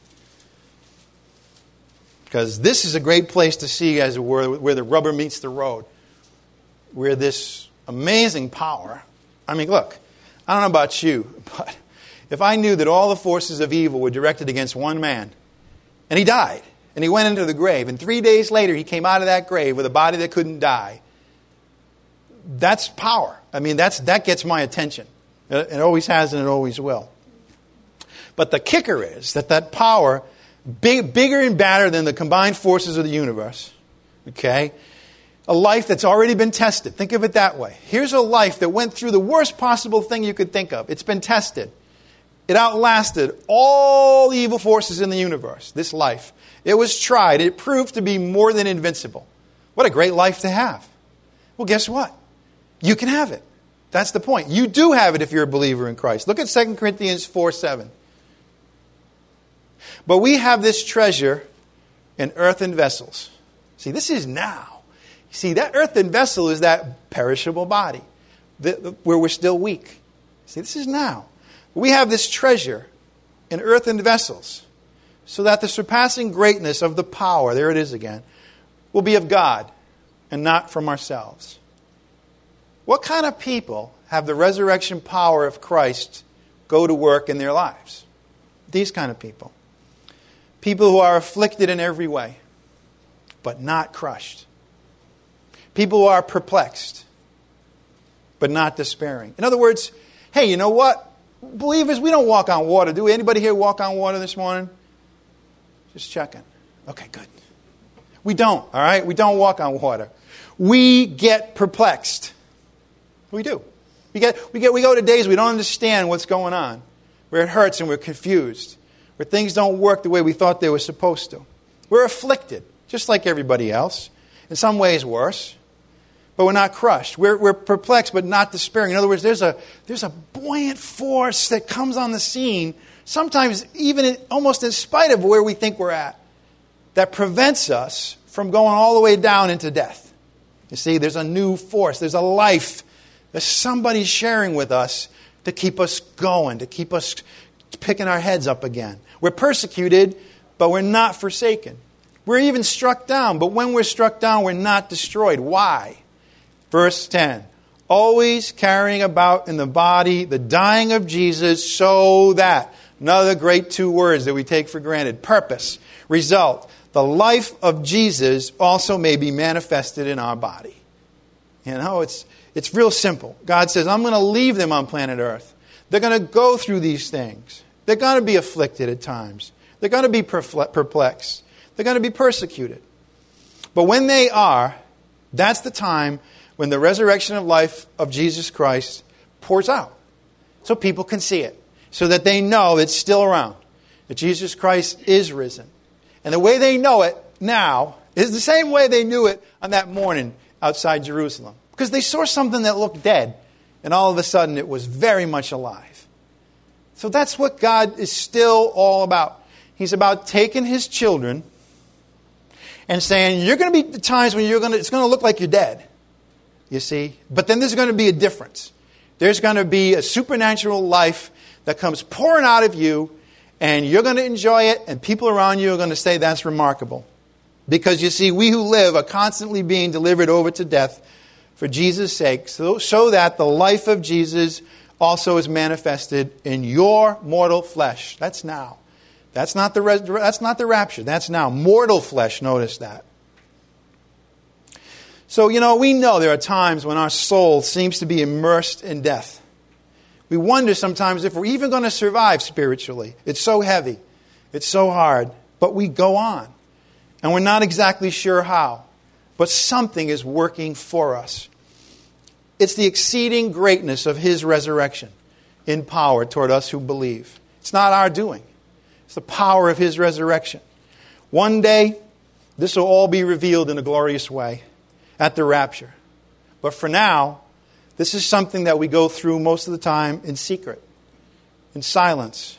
Because this is a great place to see, as it were, where the rubber meets the road. Where this amazing power, I mean, look, I don't know about you, but if I knew that all the forces of evil were directed against one man, and he died, and he went into the grave, and three days later he came out of that grave with a body that couldn't die, that's power. I mean, that's that gets my attention. It always has and it always will. But the kicker is that that power, big, bigger and badder than the combined forces of the universe, okay, a life that's already been tested. Think of it that way. Here's a life that went through the worst possible thing you could think of. It's been tested. It outlasted all the evil forces in the universe, this life. It was tried. It proved to be more than invincible. What a great life to have. Well, guess what? You can have it. That's the point. You do have it if you're a believer in Christ. Look at Second Corinthians four seven. But we have this treasure in earthen vessels. See, this is now. See, that earthen vessel is that perishable body where we're still weak. See, this is now. We have this treasure in earthen vessels so that the surpassing greatness of the power, there it is again, will be of God and not from ourselves. What kind of people have the resurrection power of Christ go to work in their lives? These kind of people. People who are afflicted in every way, but not crushed. People who are perplexed, but not despairing. In other words, hey, you know what? Believers, we don't walk on water. Do anybody here walk on water this morning? Just checking. Okay, good. We don't, all right? We don't walk on water. We get perplexed. We do. We get, we get, we go to days we don't understand what's going on, where it hurts and we're confused, where things don't work the way we thought they were supposed to. We're afflicted, just like everybody else, in some ways worse. but we're not crushed. We're, we're perplexed, but not despairing. In other words, there's a, there's a buoyant force that comes on the scene, sometimes even in, almost in spite of where we think we're at, that prevents us from going all the way down into death. You see, there's a new force. There's a life. There's somebody sharing with us to keep us going, to keep us picking our heads up again. We're persecuted, but we're not forsaken. We're even struck down, but when we're struck down, we're not destroyed. Why? Verse ten, always carrying about in the body the dying of Jesus, so that, another great two words that we take for granted, purpose, result, the life of Jesus also may be manifested in our body. You know, it's it's real simple. God says, I'm going to leave them on planet Earth. They're going to go through these things. They're going to be afflicted at times. They're going to be perplexed. They're going to be persecuted. But when they are, that's the time when the resurrection of life of Jesus Christ pours out. So people can see it. So that they know it's still around. That Jesus Christ is risen. And the way they know it now is the same way they knew it on that morning outside Jerusalem. Because they saw something that looked dead. And all of a sudden it was very much alive. So that's what God is still all about. He's about taking His children and saying, you're going to be times when you're going to, it's going to look like you're dead. You see? But then there's going to be a difference. There's going to be a supernatural life that comes pouring out of you, and you're going to enjoy it, and people around you are going to say that's remarkable. Because you see, we who live are constantly being delivered over to death for Jesus' sake, so, so that the life of Jesus also is manifested in your mortal flesh. That's now. That's not the res- that's not the rapture. That's now. Mortal flesh, notice that. So, you know, we know there are times when our soul seems to be immersed in death. We wonder sometimes if we're even going to survive spiritually. It's so heavy. It's so hard. But we go on. And we're not exactly sure how. But something is working for us. It's the exceeding greatness of His resurrection in power toward us who believe. It's not our doing. It's the power of His resurrection. One day, this will all be revealed in a glorious way at the rapture. But for now, this is something that we go through most of the time in secret, in silence.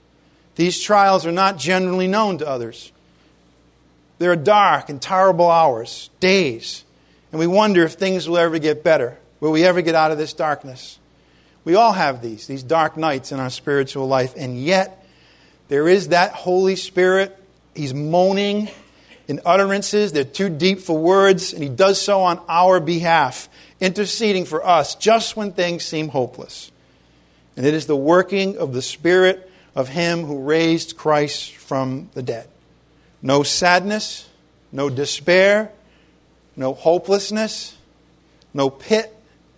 These trials are not generally known to others. There are dark and terrible hours, days, and we wonder if things will ever get better. Will we ever get out of this darkness? We all have these, these dark nights in our spiritual life, and yet there is that Holy Spirit. He's moaning in utterances. They're too deep for words, and He does so on our behalf, interceding for us just when things seem hopeless. And it is the working of the Spirit of Him who raised Christ from the dead. No sadness, no despair, no hopelessness, no pit,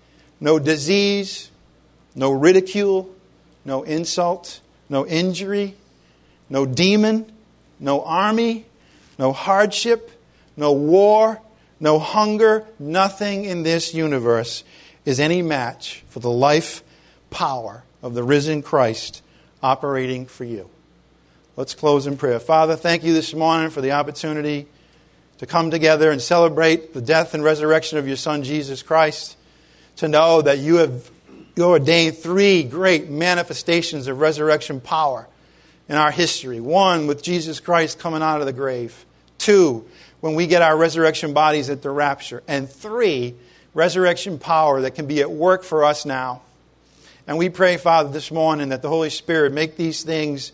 no disease, no ridicule, no insult, no injury, no demon, no army, no hardship, no war, no hunger. Nothing in this universe is any match for the life power of the risen Christ operating for you. Let's close in prayer. Father, thank You this morning for the opportunity to come together and celebrate the death and resurrection of Your Son, Jesus Christ. To know that You have you ordained three great manifestations of resurrection power in our history. One, with Jesus Christ coming out of the grave. Two, when we get our resurrection bodies at the rapture. And three, resurrection power that can be at work for us now. And we pray, Father, this morning that the Holy Spirit make these things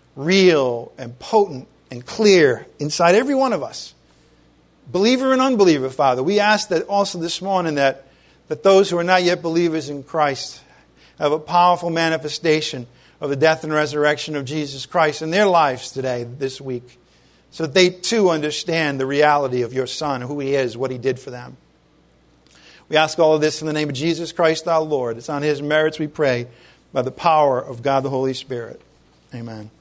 real and potent and clear inside every one of us. Believer and unbeliever, Father. We ask that also this morning that that those who are not yet believers in Christ have a powerful manifestation of the death and resurrection of Jesus Christ in their lives today, this week, so that they too understand the reality of Your Son, who He is, what He did for them. We ask all of this in the name of Jesus Christ our Lord. It's on His merits we pray, by the power of God the Holy Spirit. Amen.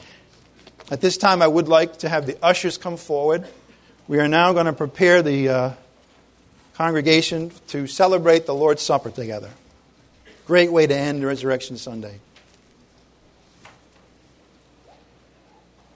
At this time I would like to have the ushers come forward. We are now going to prepare the uh, congregation to celebrate the Lord's Supper together. Great way to end Resurrection Sunday.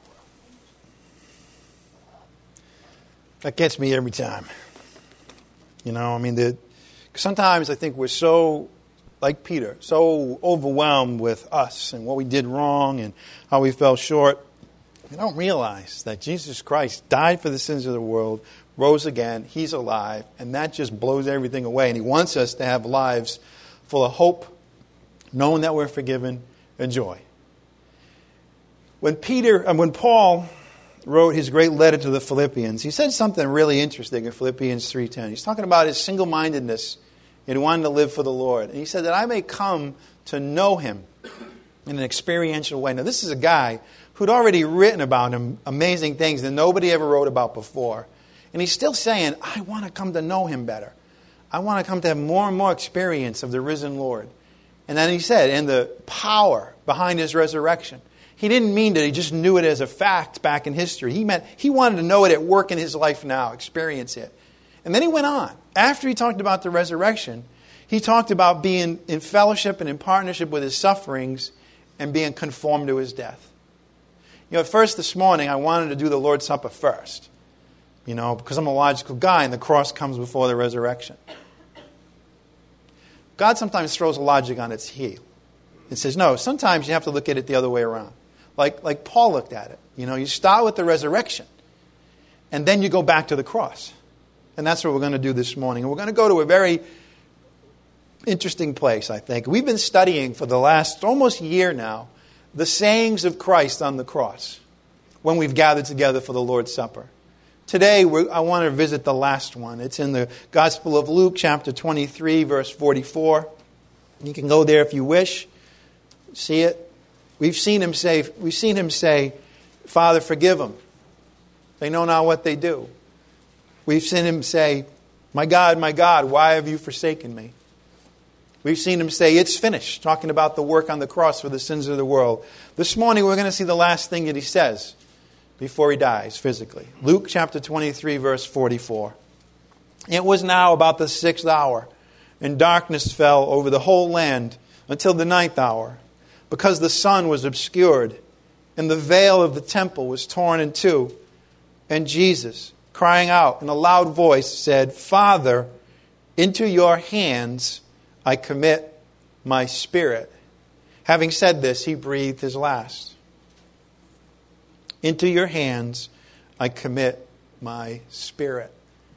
That gets me every time. You know, I mean, the, sometimes I think we're so, like Peter, so overwhelmed with us and what we did wrong and how we fell short. We don't realize that Jesus Christ died for the sins of the world, rose again, He's alive, and that just blows everything away. And He wants us to have lives full of hope, knowing that we're forgiven, and joy. When Peter, and when Paul wrote his great letter to the Philippians, he said something really interesting in Philippians three ten. He's talking about his single-mindedness in wanting to live for the Lord. And he said that I may come to know Him in an experiential way. Now, this is a guy who'd already written about Him amazing things that nobody ever wrote about before. And he's still saying, I want to come to know Him better. I want to come to have more and more experience of the risen Lord. And then he said, and the power behind His resurrection. He didn't mean that he just knew it as a fact back in history. He meant he wanted to know it at work in his life now, experience it. And then he went on. After he talked about the resurrection, he talked about being in fellowship and in partnership with His sufferings and being conformed to His death. You know, at first this morning, I wanted to do the Lord's Supper first. You know, because I'm a logical guy and the cross comes before the resurrection. God sometimes throws logic on its heel. It says, no, sometimes you have to look at it the other way around. Like, like Paul looked at it. You know, you start with the resurrection, and then you go back to the cross. And that's what we're going to do this morning. And we're going to go to a very interesting place, I think. We've been studying for the last almost year now the sayings of Christ on the cross when we've gathered together for the Lord's Supper. Today, we're, I want to visit the last one. It's in the Gospel of Luke, chapter twenty-three, verse forty-four. You can go there if you wish. See it. We've seen him say, we've seen him say, Father, forgive them. They know not what they do. We've seen Him say, my God, my God, why have you forsaken me? We've seen Him say, it's finished, talking about the work on the cross for the sins of the world. This morning we're going to see the last thing that He says before He dies physically. Luke chapter twenty-three, verse forty-four. It was now about the sixth hour, and darkness fell over the whole land until the ninth hour, because the sun was obscured, and the veil of the temple was torn in two. And Jesus, crying out in a loud voice, said, Father, into your hands I commit my spirit. Having said this, He breathed His last. Into your hands I commit my spirit.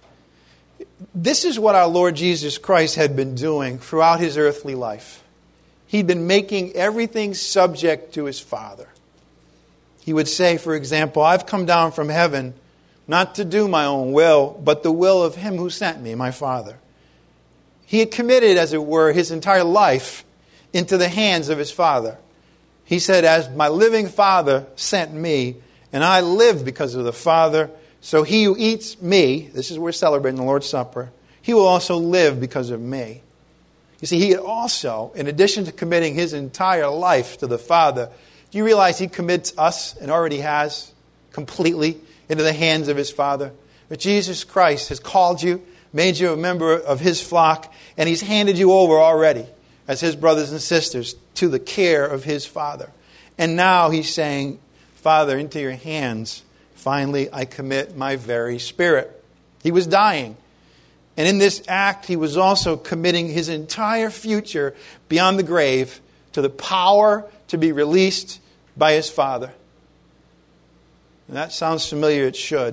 This is what our Lord Jesus Christ had been doing throughout His earthly life. He'd been making everything subject to His Father. He would say, for example, I've come down from heaven not to do my own will, but the will of Him who sent me, my Father. He had committed, as it were, His entire life into the hands of His Father. He said, as my living Father sent me, and I live because of the Father, so he who eats me, this is what we're celebrating the Lord's Supper, he will also live because of me. You see, He also, in addition to committing His entire life to the Father, do you realize He commits us, and already has, completely into the hands of His Father? But Jesus Christ has called you, made you a member of His flock, and He's handed you over already as His brothers and sisters to the care of His Father. And now He's saying, Father, into your hands, finally I commit my very spirit. He was dying. And in this act, He was also committing His entire future beyond the grave to the power to be released by His Father. And that sounds familiar, it should.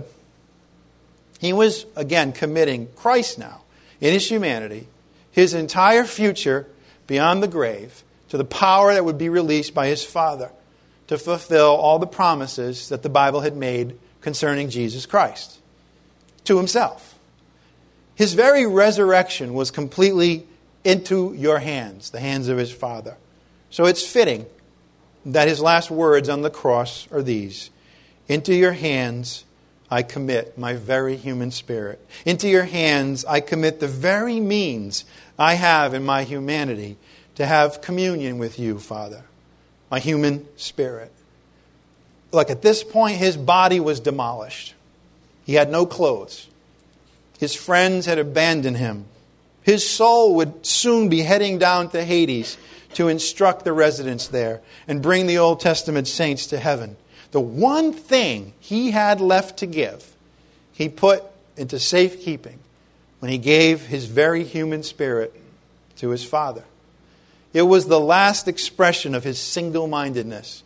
He was, again, committing Christ now, in His humanity, His entire future beyond the grave to the power that would be released by His Father to fulfill all the promises that the Bible had made concerning Jesus Christ to Himself. His very resurrection was completely into your hands, the hands of His Father. So it's fitting that His last words on the cross are these: into your hands I commit my very human spirit. Into your hands I commit the very means I have in my humanity to have communion with you, Father, my human spirit. Look, at this point, His body was demolished. He had no clothes. His friends had abandoned Him. His soul would soon be heading down to Hades to instruct the residents there and bring the Old Testament saints to heaven. The one thing He had left to give, He put into safekeeping when he gave his very human spirit to his Father. It was the last expression of his single-mindedness,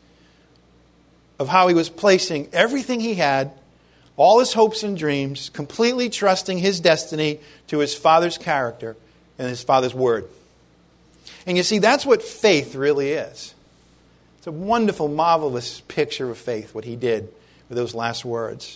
of how he was placing everything he had, all his hopes and dreams, completely trusting his destiny to his Father's character and his Father's word. And you see, that's what faith really is. It's a wonderful, marvelous picture of faith, what he did with those last words.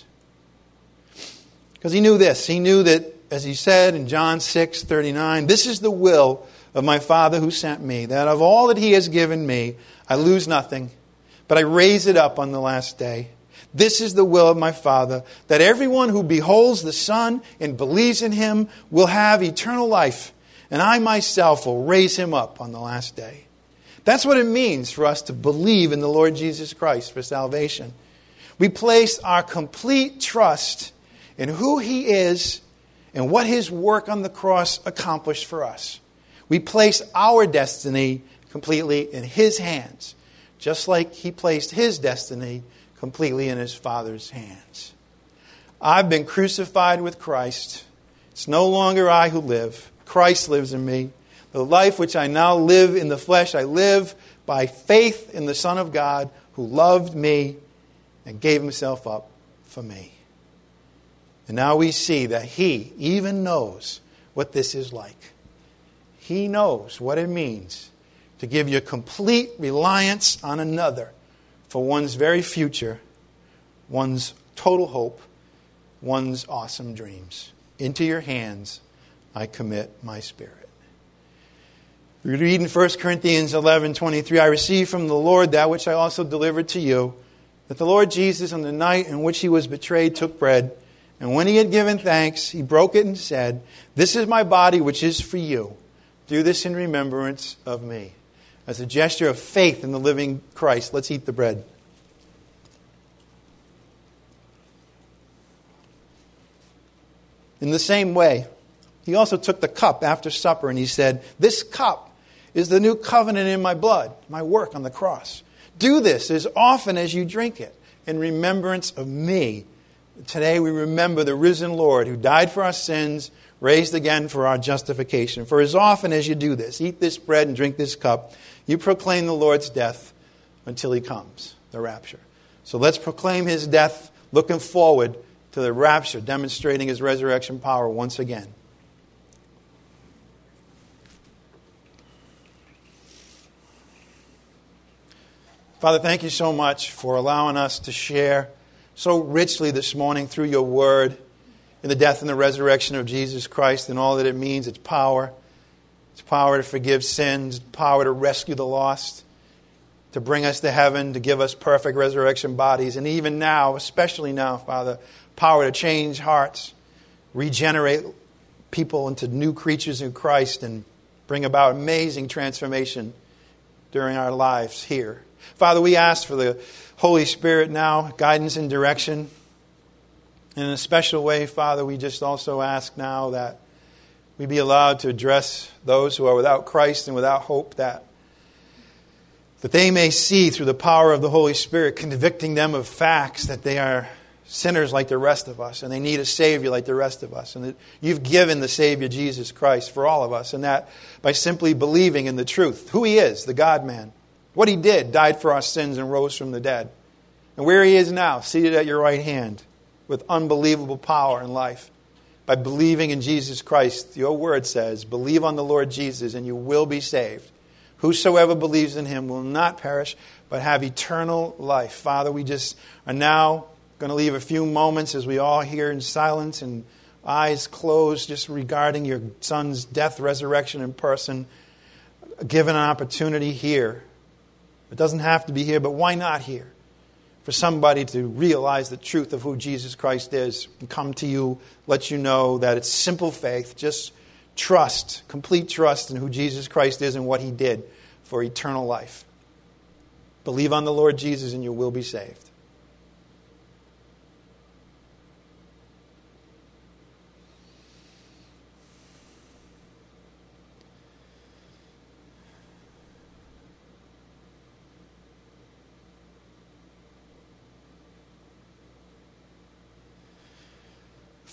Because he knew this. He knew that, as he said in John six thirty-nine, "This is the will of my Father who sent me, that of all that he has given me, I lose nothing, but I raise it up on the last day. This is the will of my Father, that everyone who beholds the Son and believes in him will have eternal life, and I myself will raise him up on the last day." That's what it means for us to believe in the Lord Jesus Christ for salvation. We place our complete trust in who he is and what his work on the cross accomplished for us. We place our destiny completely in his hands, just like he placed his destiny completely in his Father's hands. I've been crucified with Christ. It's no longer I who live. Christ lives in me. The life which I now live in the flesh, I live by faith in the Son of God who loved me and gave himself up for me. And now we see that he even knows what this is like. He knows what it means to give your complete reliance on another for one's very future, one's total hope, one's awesome dreams. Into your hands I commit my spirit. We read in First Corinthians eleven twenty-three, "I received from the Lord that which I also delivered to you, that the Lord Jesus on the night in which he was betrayed took bread, and when he had given thanks, he broke it and said, 'This is my body which is for you. Do this in remembrance of me.'" As a gesture of faith in the living Christ, let's eat the bread. In the same way, he also took the cup after supper and he said, "This cup is the new covenant in my blood, my work on the cross. Do this as often as you drink it in remembrance of me." Today we remember the risen Lord who died for our sins, raised again for our justification. For as often as you do this, eat this bread and drink this cup, you proclaim the Lord's death until he comes, the rapture. So let's proclaim his death, looking forward to the rapture, demonstrating his resurrection power once again. Father, thank you so much for allowing us to share so richly this morning through your word in the death and the resurrection of Jesus Christ and all that it means, its power. Its power to forgive sins, power to rescue the lost, to bring us to heaven, to give us perfect resurrection bodies. And even now, especially now, Father, power to change hearts, regenerate people into new creatures in Christ and bring about amazing transformation during our lives here. Father, we ask for the Holy Spirit now, guidance and direction. And in a special way, Father, we just also ask now that we be allowed to address those who are without Christ and without hope, that, that they may see through the power of the Holy Spirit, convicting them of facts that they are sinners like the rest of us and they need a Savior like the rest of us. And that you've given the Savior, Jesus Christ, for all of us. And that by simply believing in the truth, who he is, the God-man, what he did, died for our sins and rose from the dead. And where he is now, seated at your right hand with unbelievable power and life. By believing in Jesus Christ, your word says, believe on the Lord Jesus and you will be saved. Whosoever believes in him will not perish, but have eternal life. Father, we just are now going to leave a few moments as we all hear in silence and eyes closed, just regarding your Son's death, resurrection in person. Given an opportunity here. It doesn't have to be here, but why not here? For somebody to realize the truth of who Jesus Christ is and come to you, let you know that it's simple faith, just trust, complete trust in who Jesus Christ is and what he did for eternal life. Believe on the Lord Jesus and you will be saved.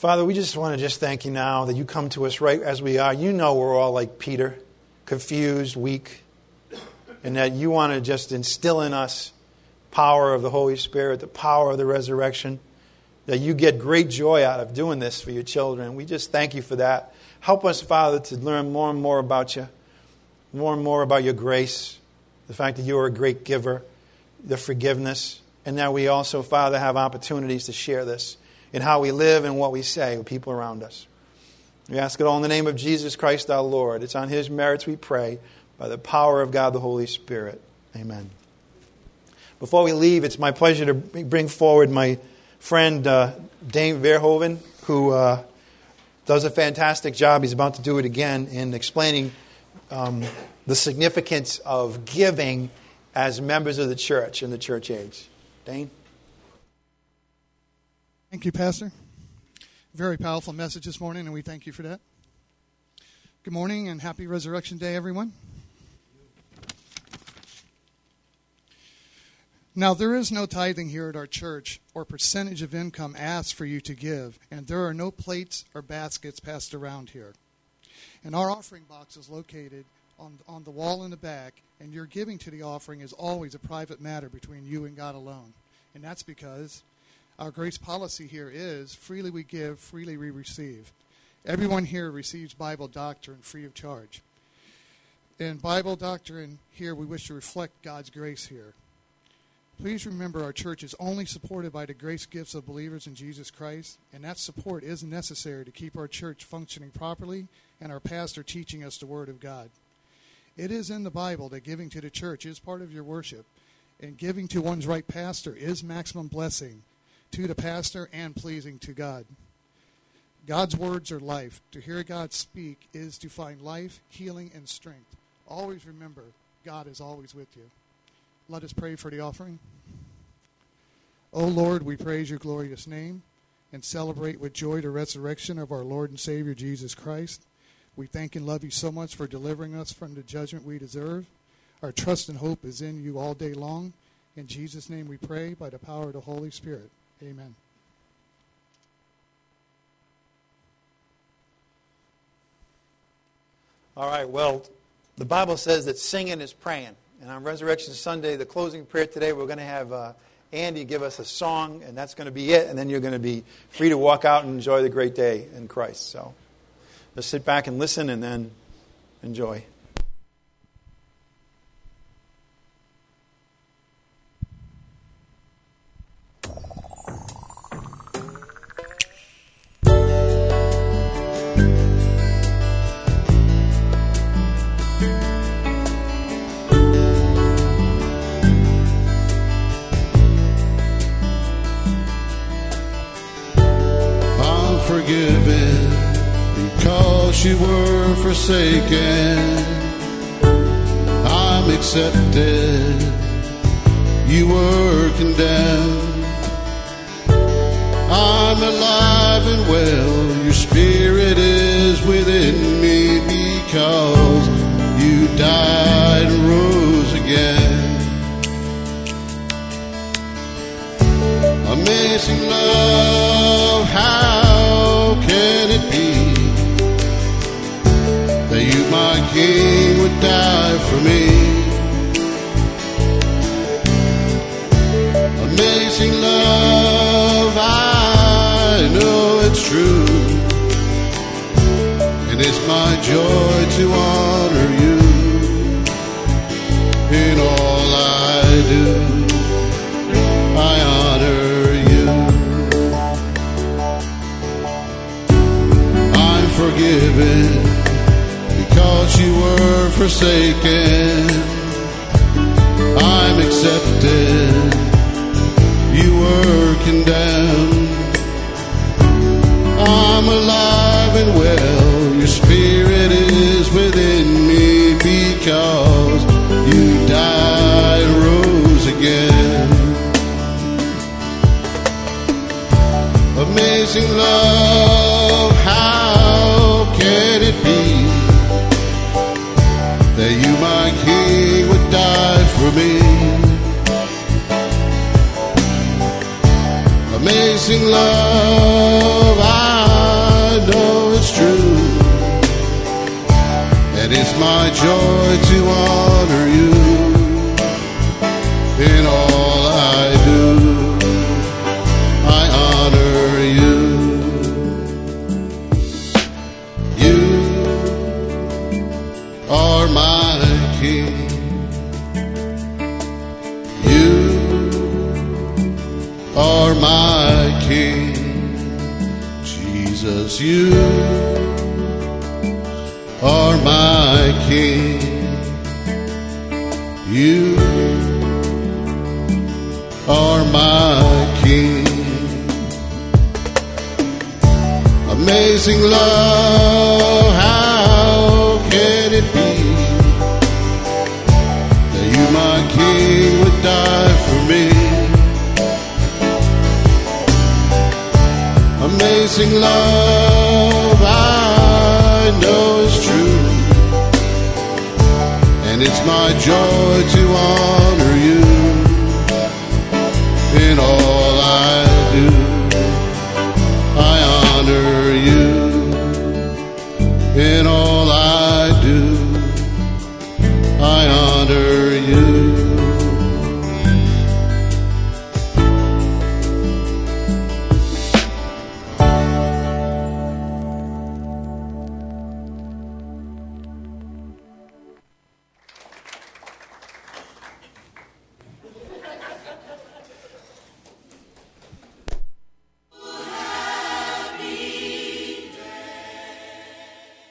Father, we just want to just thank you now that you come to us right as we are. You know we're all like Peter, confused, weak, and that you want to just instill in us power of the Holy Spirit, the power of the resurrection, that you get great joy out of doing this for your children. We just thank you for that. Help us, Father, to learn more and more about you, more and more about your grace, the fact that you are a great giver, the forgiveness, and that we also, Father, have opportunities to share this in how we live and what we say with people around us. We ask it all in the name of Jesus Christ our Lord. It's on His merits we pray, by the power of God the Holy Spirit. Amen. Before we leave, it's my pleasure to bring forward my friend uh, Dane Verhoeven, who uh, does a fantastic job. He's about to do it again in explaining um, the significance of giving as members of the church in the church age. Dane? Thank you, Pastor. Very powerful message this morning, and we thank you for that. Good morning and happy Resurrection Day, everyone. Now, there is no tithing here at our church or percentage of income asked for you to give, and there are no plates or baskets passed around here. And our offering box is located on, on the wall in the back, and your giving to the offering is always a private matter between you and God alone. And that's because our grace policy here is freely we give, freely we receive. Everyone here receives Bible doctrine free of charge. In Bible doctrine here, we wish to reflect God's grace here. Please remember our church is only supported by the grace gifts of believers in Jesus Christ, and that support is necessary to keep our church functioning properly and our pastor teaching us the Word of God. It is in the Bible that giving to the church is part of your worship, and giving to one's right pastor is maximum blessing to the pastor and pleasing to God. God's words are life. To hear God speak is to find life, healing, and strength. Always remember, God is always with you. Let us pray for the offering. O Lord, we praise your glorious name and celebrate with joy the resurrection of our Lord and Savior Jesus Christ. We thank and love you so much for delivering us from the judgment we deserve. Our trust and hope is in you all day long. In Jesus' name we pray by the power of the Holy Spirit. Amen. All right, well, the Bible says that singing is praying. And on Resurrection Sunday, the closing prayer today, we're going to have uh, Andy give us a song, and that's going to be it. And then you're going to be free to walk out and enjoy the great day in Christ. So just sit back and listen and then enjoy. Forgiven because you were forsaken. I'm accepted. You were condemned. I'm alive and well. Your spirit is within me because you died and rose again. Amazing love, how can it be that you, my King, would die for me? Amazing love, I know it's true, and it's my joy to honor you in all I do. I honor you. I'm forgiven because you were forsaken. I'm accepted. You were condemned. I'm alive and well. Your spirit is within me because you died and rose again. Amazing love, how can it be that you, my King, would die for me? Amazing love, I And it's my joy to honor you in all I do. I honor you. You are my King. You are my King. Jesus, you are my King. You are my King. Amazing love, how can it be that you, my King, would die for me? Amazing love, I know is true, and it's my joy to honor